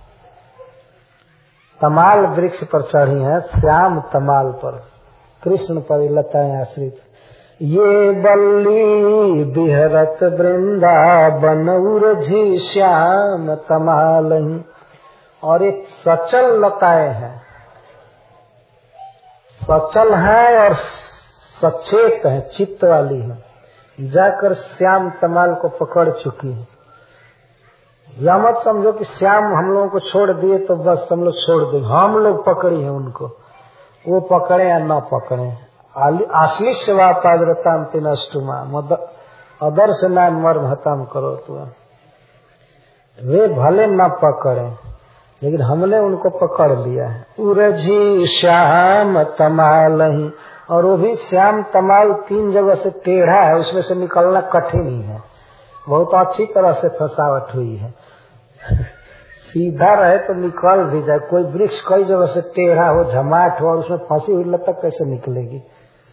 Speaker 2: तमाल वृक्ष पर चढ़ी है, श्याम तमाल पर, कृष्ण पर लताएं आश्रित। ये बल्ली बिहरत वृंदावन उरझी श्याम तमाल। और एक सचल लताएं हैं, सचल है और सचेत है, चित्त वाली है, जाकर श्याम तमाल को पकड़ चुकी है। या मत समझो कि श्याम हम लोगों को छोड़ दिए तो बस हम लोग छोड़ दें, हम लोग पकड़ी है उनको, वो पकड़े या न पकड़े। आश्लिष्यवा पाद्रताम तिनष्टुमा अदर्श नाम मर्म हताम करो तो वे भले न पकड़े लेकिन हमने उनको पकड़ लिया है। उरझी श्याम तमाल ही, और वो भी श्याम तमाल 3 जगह से टेढ़ा है, उसमें से निकलना कठिन ही है, बहुत अच्छी तरह से फसावट हुई है। सीधा रहे तो निकल भी जाए, कोई वृक्ष कई जगह से टेढ़ा हो, झमाट हो और उसमें फंसी हुई लता कैसे निकलेगी।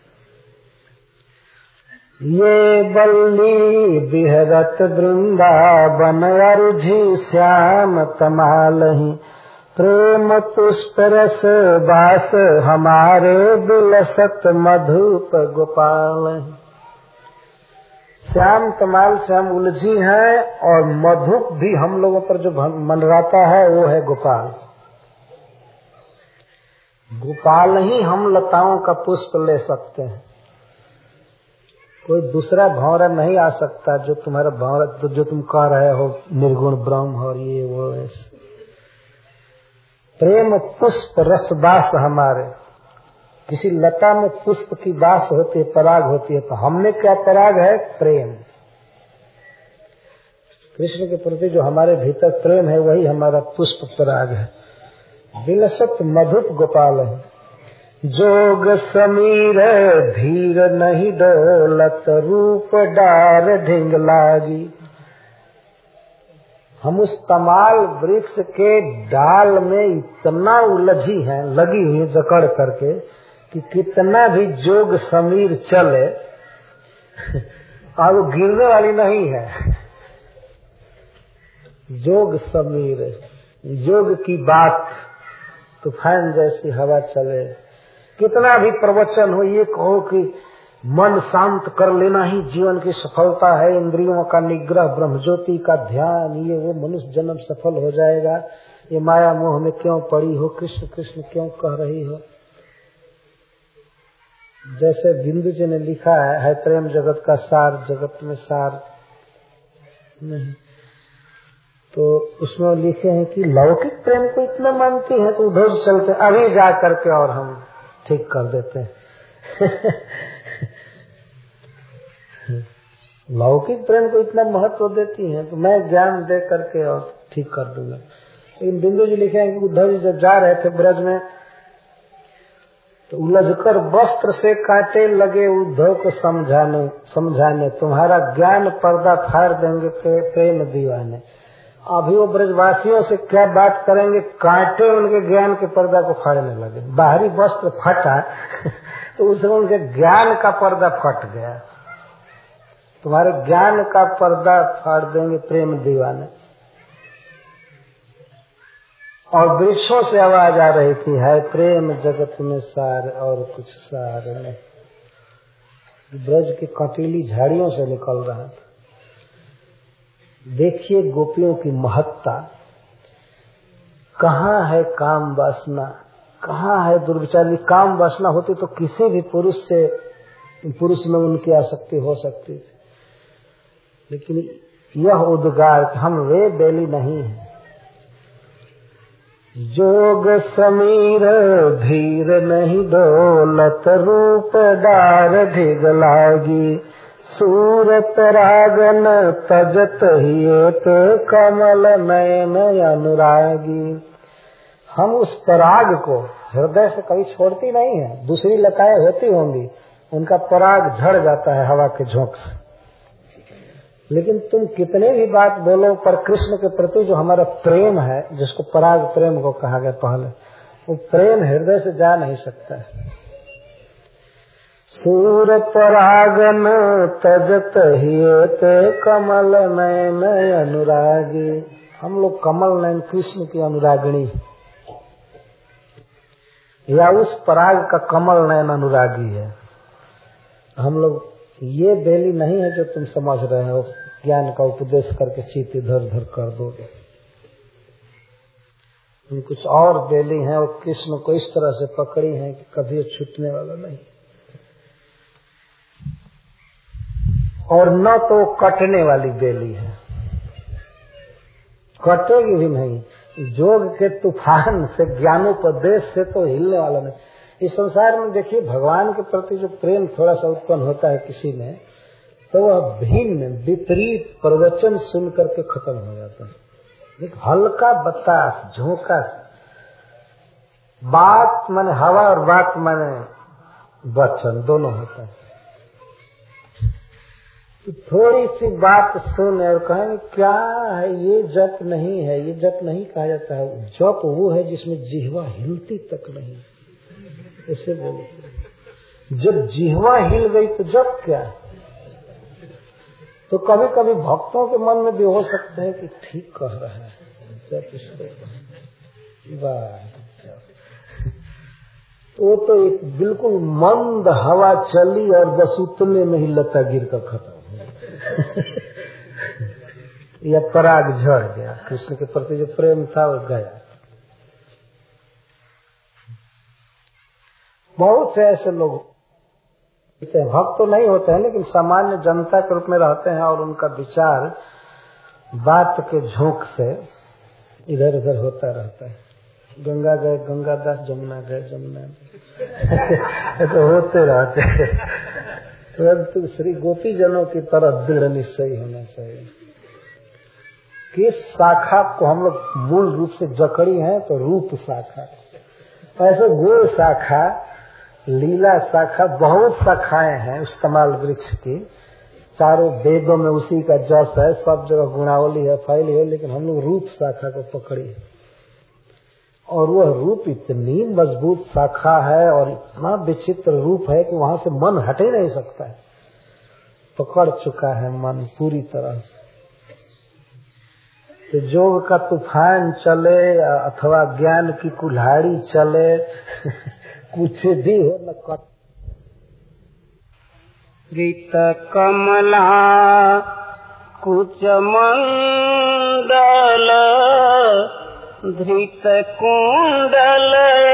Speaker 2: ये बल्ली बिहरत वृंदावन अरुझी श्याम तमाल ही, प्रेम पुष्प रस बास हमारे बिलसत मधुप गोपाल। श्याम तमाल से हम उलझी हैं और मधुप भी हम लोगों पर जो मंडराता है वो है गोपाल। गोपाल ही हम लताओं का पुष्प ले सकते हैं, कोई दूसरा भंवरा नहीं आ सकता जो तुम्हारा भंवरा जो तुम कह रहे हो निर्गुण ब्रह्म और ये वो ऐसे। प्रेम पुष्प रस बास हमारे, किसी लता में पुष्प की बास होती है, पराग होती है, तो हमने क्या पराग है? प्रेम। कृष्ण के प्रति जो हमारे भीतर प्रेम है वही हमारा पुष्प पराग है। बिलसत मधुप गोपाल है, जोग समीर धीर नहीं दौलत रूप डार ढिंग लागी। हम उस तमाल वृक्ष के डाल में इतना उलझी हैं, लगी हुई जकड़ करके कि कितना भी जोग समीर चले और वो गिरने वाली नहीं है। जोग समीर, जोग की बात तूफान जैसी हवा चले, कितना भी प्रवचन हो, ये कहो कि मन शांत कर लेना ही जीवन की सफलता है, इंद्रियों का निग्रह, ब्रह्मज्योति का ध्यान, ये वो मनुष्य जन्म सफल हो जाएगा, ये माया मोह में क्यों पड़ी हो, कृष्ण कृष्ण क्यों कह रही हो। जैसे बिंदु जी ने लिखा है प्रेम जगत का सार, जगत में सार नहीं, तो उसमें लिखे हैं कि लौकिक प्रेम को इतना मानती है तो उधर चलते, अभी जा करके और हम ठीक कर देते हैं। लौकिक प्रेम को इतना महत्व देती है तो मैं ज्ञान दे करके और ठीक कर दूंगा। लेकिन बिंदु जी लिखे हैं कि उद्धव जी जब जा रहे थे ब्रज में तो उलझकर वस्त्र से काटे लगे उद्धव को समझाने तुम्हारा ज्ञान पर्दा फाड़ देंगे प्रेम दीवाने। अभी वो ब्रजवासियों से क्या बात करेंगे, कांटे उनके ज्ञान के पर्दा को फाड़ने लगे। बाहरी वस्त्र फटा तो उसमें उनके ज्ञान का पर्दा फट गया। तुम्हारे ज्ञान का पर्दा फाड़ देंगे प्रेम दीवाने। और वृक्षों से आवाज आ रही थी, है प्रेम जगत में सार और कुछ सार नहीं। ब्रज की कटीली झाड़ियों से निकल रहा था। देखिए गोपियों की महत्ता, कहाँ है काम वासना, कहाँ है दुर्विचारी। काम वासना होती तो किसी भी पुरुष में उनकी आसक्ति हो सकती थी, लेकिन यह उद्गार हम वे बेली नहीं है। जोग समीर धीर नहीं दौलत रूप डार ढिग लागी। सूरत रागन तजत हियत कमल नयन अनुरागी। हम उस पराग को हृदय से कभी छोड़ती नहीं है। दूसरी लताएं होती होंगी, उनका पराग झड़ जाता है हवा के झोंक से, लेकिन तुम कितने भी बात बोलो पर कृष्ण के प्रति जो हमारा प्रेम है, जिसको पराग प्रेम को कहा गया पहले, वो प्रेम हृदय से जा नहीं सकता है। सूरत रागन तजत हियत कमल नयन अनुरागी। हम लोग कमल नयन कृष्ण की अनुरागिणी, या उस पराग का कमल नयन अनुरागी है। हम लोग ये बेली नहीं है जो तुम समझ रहे हो, ज्ञान का उपदेश करके चित्त इधर उधर कर दोगे। हम कुछ और बेली हैं और कृष्ण को इस तरह से पकड़ी हैं कि कभी छूटने वाला नहीं। और न तो कटने वाली बेली है, कटेगी भी नहीं। जोग के तूफान से, ज्ञानोपदेश से तो हिलने वाला नहीं। इस संसार में देखिए, भगवान के प्रति जो प्रेम थोड़ा सा उत्पन्न होता है किसी में, तो वह भिन्न विपरीत प्रवचन सुन करके खत्म हो जाता है। एक हल्का बतास, झोंका, बात माने हवा और बात माने वचन, दोनों होता है। तो थोड़ी सी बात सुन और कहेंगे क्या है ये, जप नहीं है, ये जप नहीं कहा जाता है। जप वो है जिसमें जिह्वा हिलती तक नहीं, ऐसे बोलते। जब जिह्वा हिल गई तो जप क्या है। तो कभी कभी भक्तों के मन में भी हो सकता है कि ठीक कह रहा है, जप इसको वाह। वो तो एक बिल्कुल मंद हवा चली और बस उतने में ही लता गिर कर खत्म या पराग झड़ गया। कृष्ण के प्रति जो प्रेम था वो गया। बहुत से ऐसे लोग भक्त तो नहीं होते हैं, लेकिन सामान्य जनता के रूप में रहते हैं और उनका विचार बात के झोंक से इधर उधर होता रहता है। गंगा गए गंगादास, जमुना गए जमुना तो होते रहते हैं। परंतु श्री गोपी जनों की तरह दृढ़ निश्चय होना चाहिए। किस शाखा को हम लोग मूल रूप से जकड़ी हैं, तो रूप शाखा, ऐसे गुण शाखा, लीला शाखा, बहुत शाखाएं हैं उस कमाल वृक्ष की। चारों वेदों में उसी का जस है, सब जगह गुणावली है, फैली है, लेकिन हम लोग रूप शाखा को पकड़ी है। और वह रूप इतनी मजबूत शाखा है और इतना विचित्र रूप है कि वहां से मन हट ही नहीं सकता है। पकड़ चुका है मन पूरी तरह से। तो जोग का तूफान चले अथवा ज्ञान की कुल्हाड़ी चले कुछ भी हो न कट। गीत कमला कुच मंडल धृत कुंडल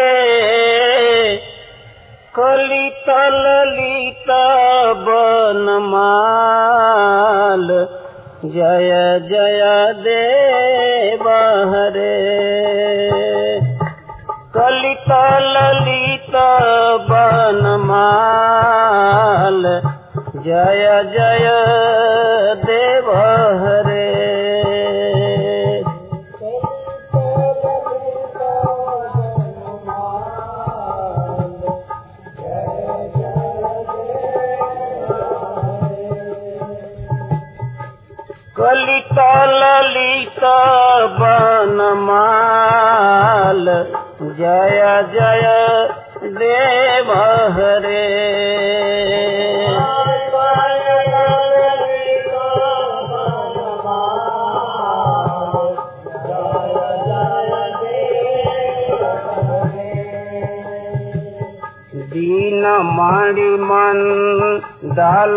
Speaker 2: कलित ललित बनमाल जय जय देव हरे। कलित ललित बनमाल जय जय देव हरे। कलित ललित बनमाल जय जय देव हरे। दीन माड़ी मन डाल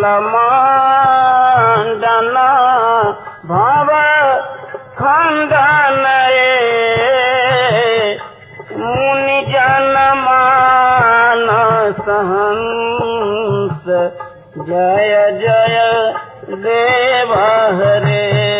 Speaker 2: मांडना भाव खंडन मुनि जन मान सहंस जय जय देव हरे।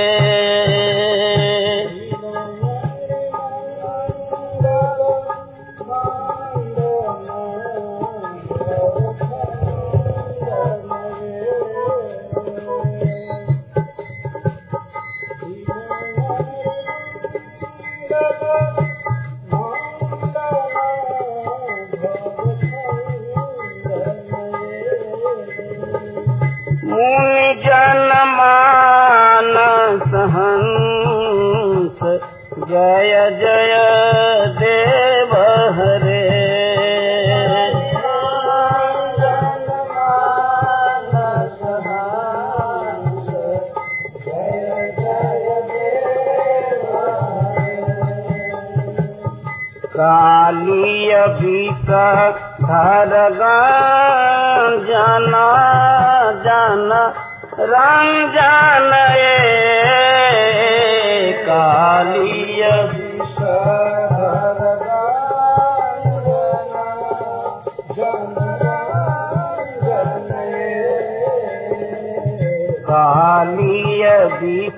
Speaker 2: मुनि जन मान सहंस जय जय देव हरे। कालिय विष धर जाना जाना रंजन कालिय विष धर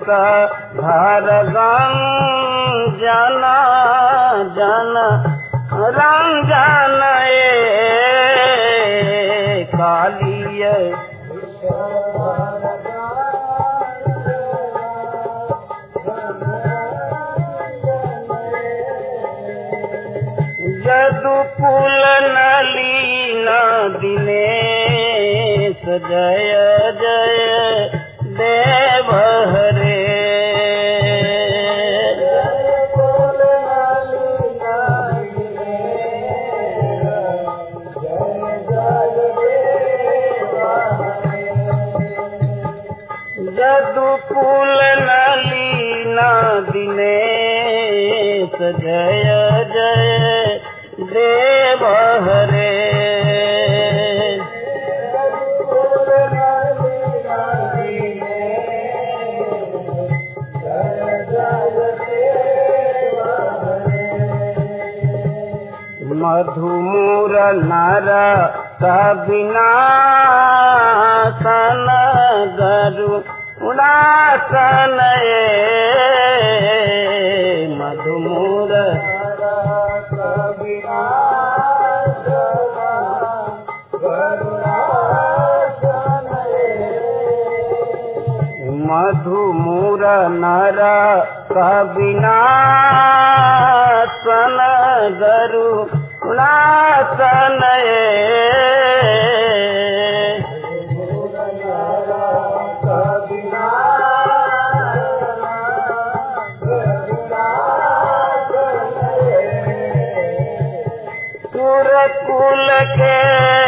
Speaker 3: घर गंजन जन रंजन कालिय यदुकुल नलीन दिनेश जय जय देव हरे यदुकुल नलीन दिनेश जय जय देव हरे मधुमूर नर कविनाशन गरु उड़ासन मधुमूर मधुमूर नर कविनाशन गरु उड़ासन कुल के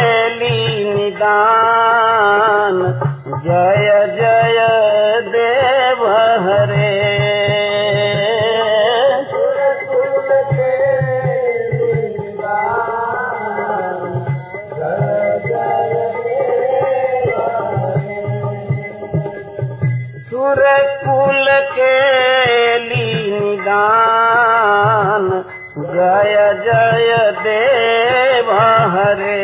Speaker 3: निदान जय जय देव हरे सुर कुल के निदान जय जय देव हरे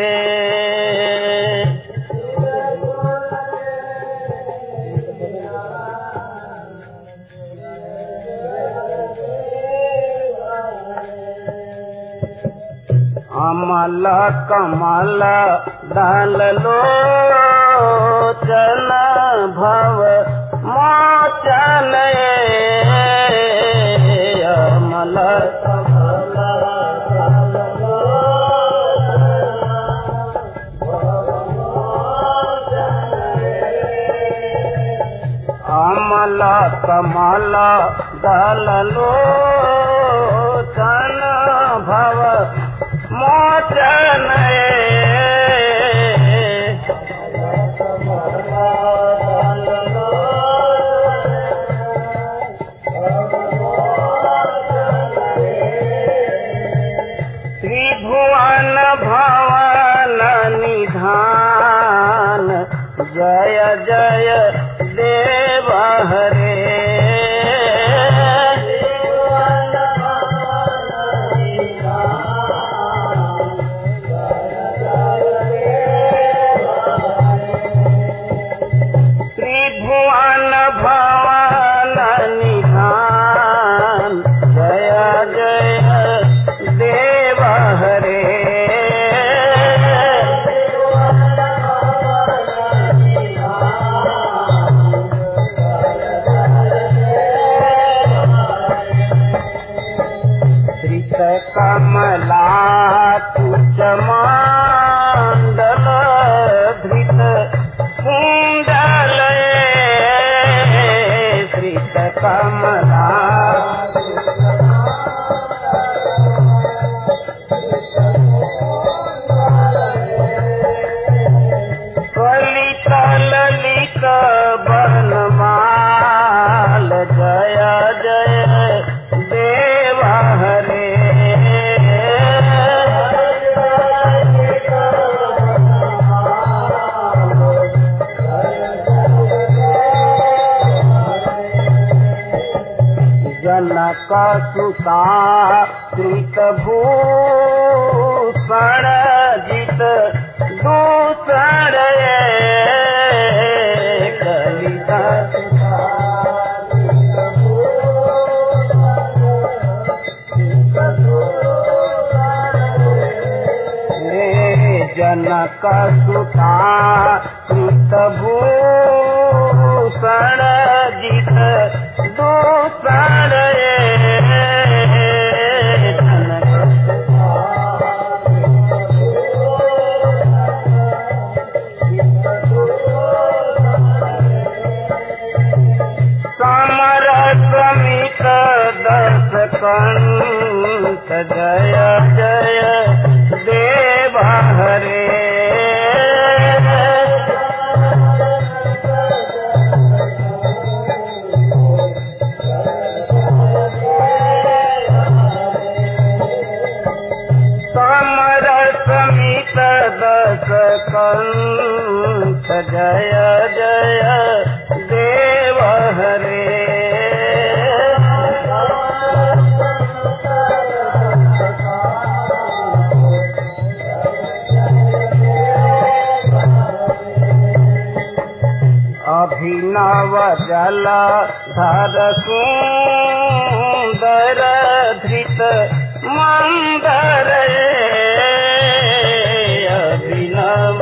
Speaker 3: अमल कमल दल लोचन भव मोचन अमल अमल कमल दल लोचन भव मोचन त्रिभुवन भवन निधान जय जय देव हरे त्रिभुवन भवन निधान जय जय देव हरे कमला कुच मांडल धृत कुंडल श्रीत कमला कलित ललित बनमाल जय जय देव हरे जनक सुता कृत भूषण जित दूषण कलित जनक सुता भूषण जित दूषण समरसमित दस कंठ जय जय देव हरे समरसमित दस कंठ जय जय देव हरे अभिनव जल धर सुंदर धृत मंदर अभिनव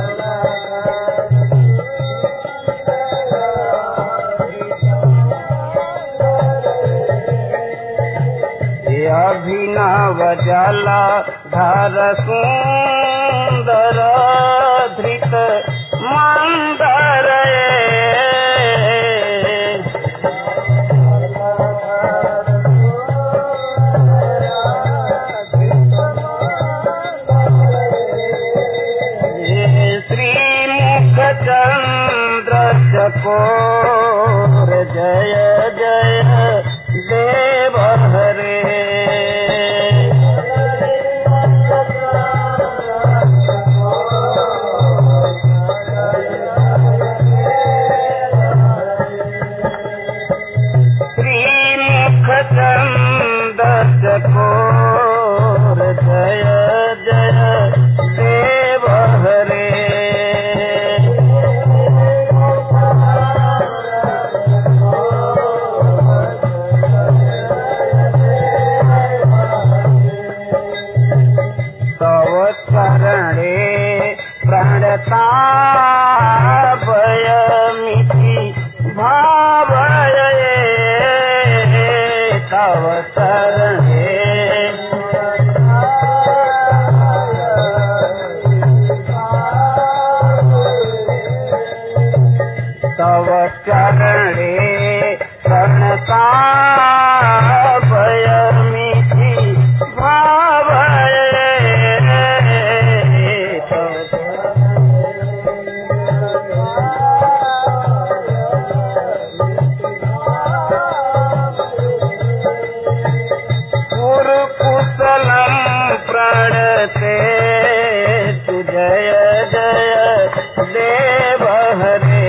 Speaker 3: अभिनव जल धर सुंदर धृत मंदर श्रीमुख चंद्र चकोर जय जय देव हरे श्रीमुख चंद्र चकोर जय जय देव हरे चरणे प्रणता भयमिति भावय तव चरणे तव चरणे प्रणता भयमिति भावय कुशलम प्रणते तु जय जय देव हरे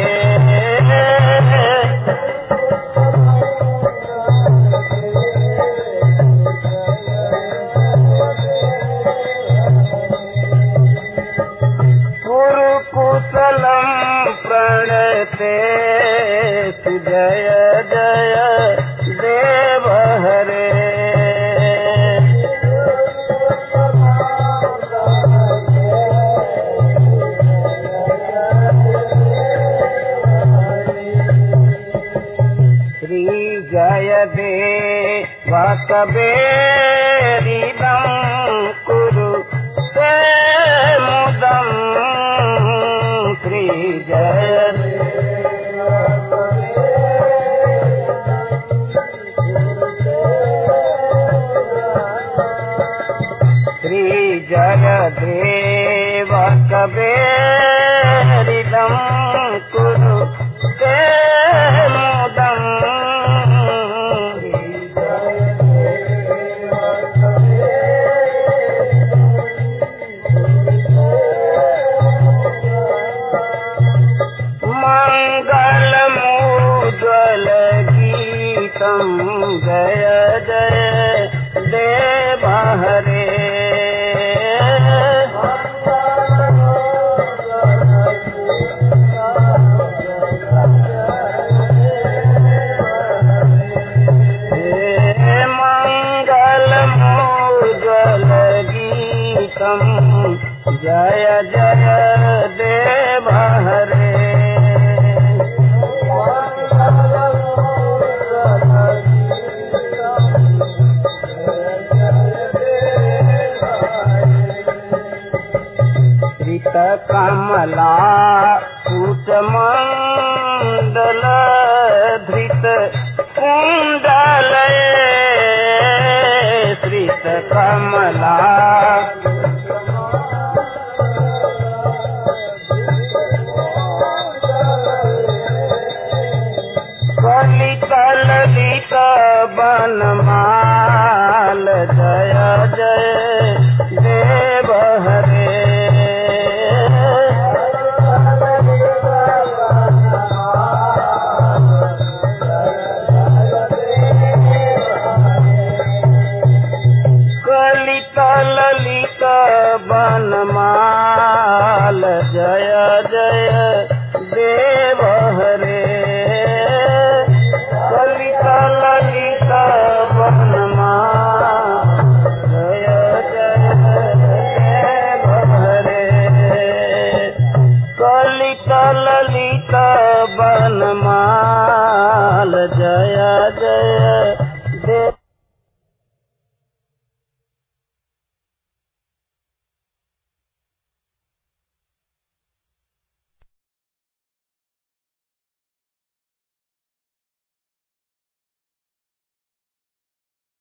Speaker 3: गुरु कुशलम प्रणते तु जय जय देव हरे जय देव कबेरिदं कुरु ते मुदं श्री जय श्री जय देव कबेरिदं कुरु ते मुदं जय जय देव हरे मंगल मोजल गीतम जय जय देव हरे श्रित कमला पूत मंडल धृत कुंडल श्रित कमला कलित ललित बनमाल जय जय देव हरे कलित ललित बनमाल जय जय देव हरे कलित ललित बनमाल जय जय देव हरे कलित ललित बनमाल जय जय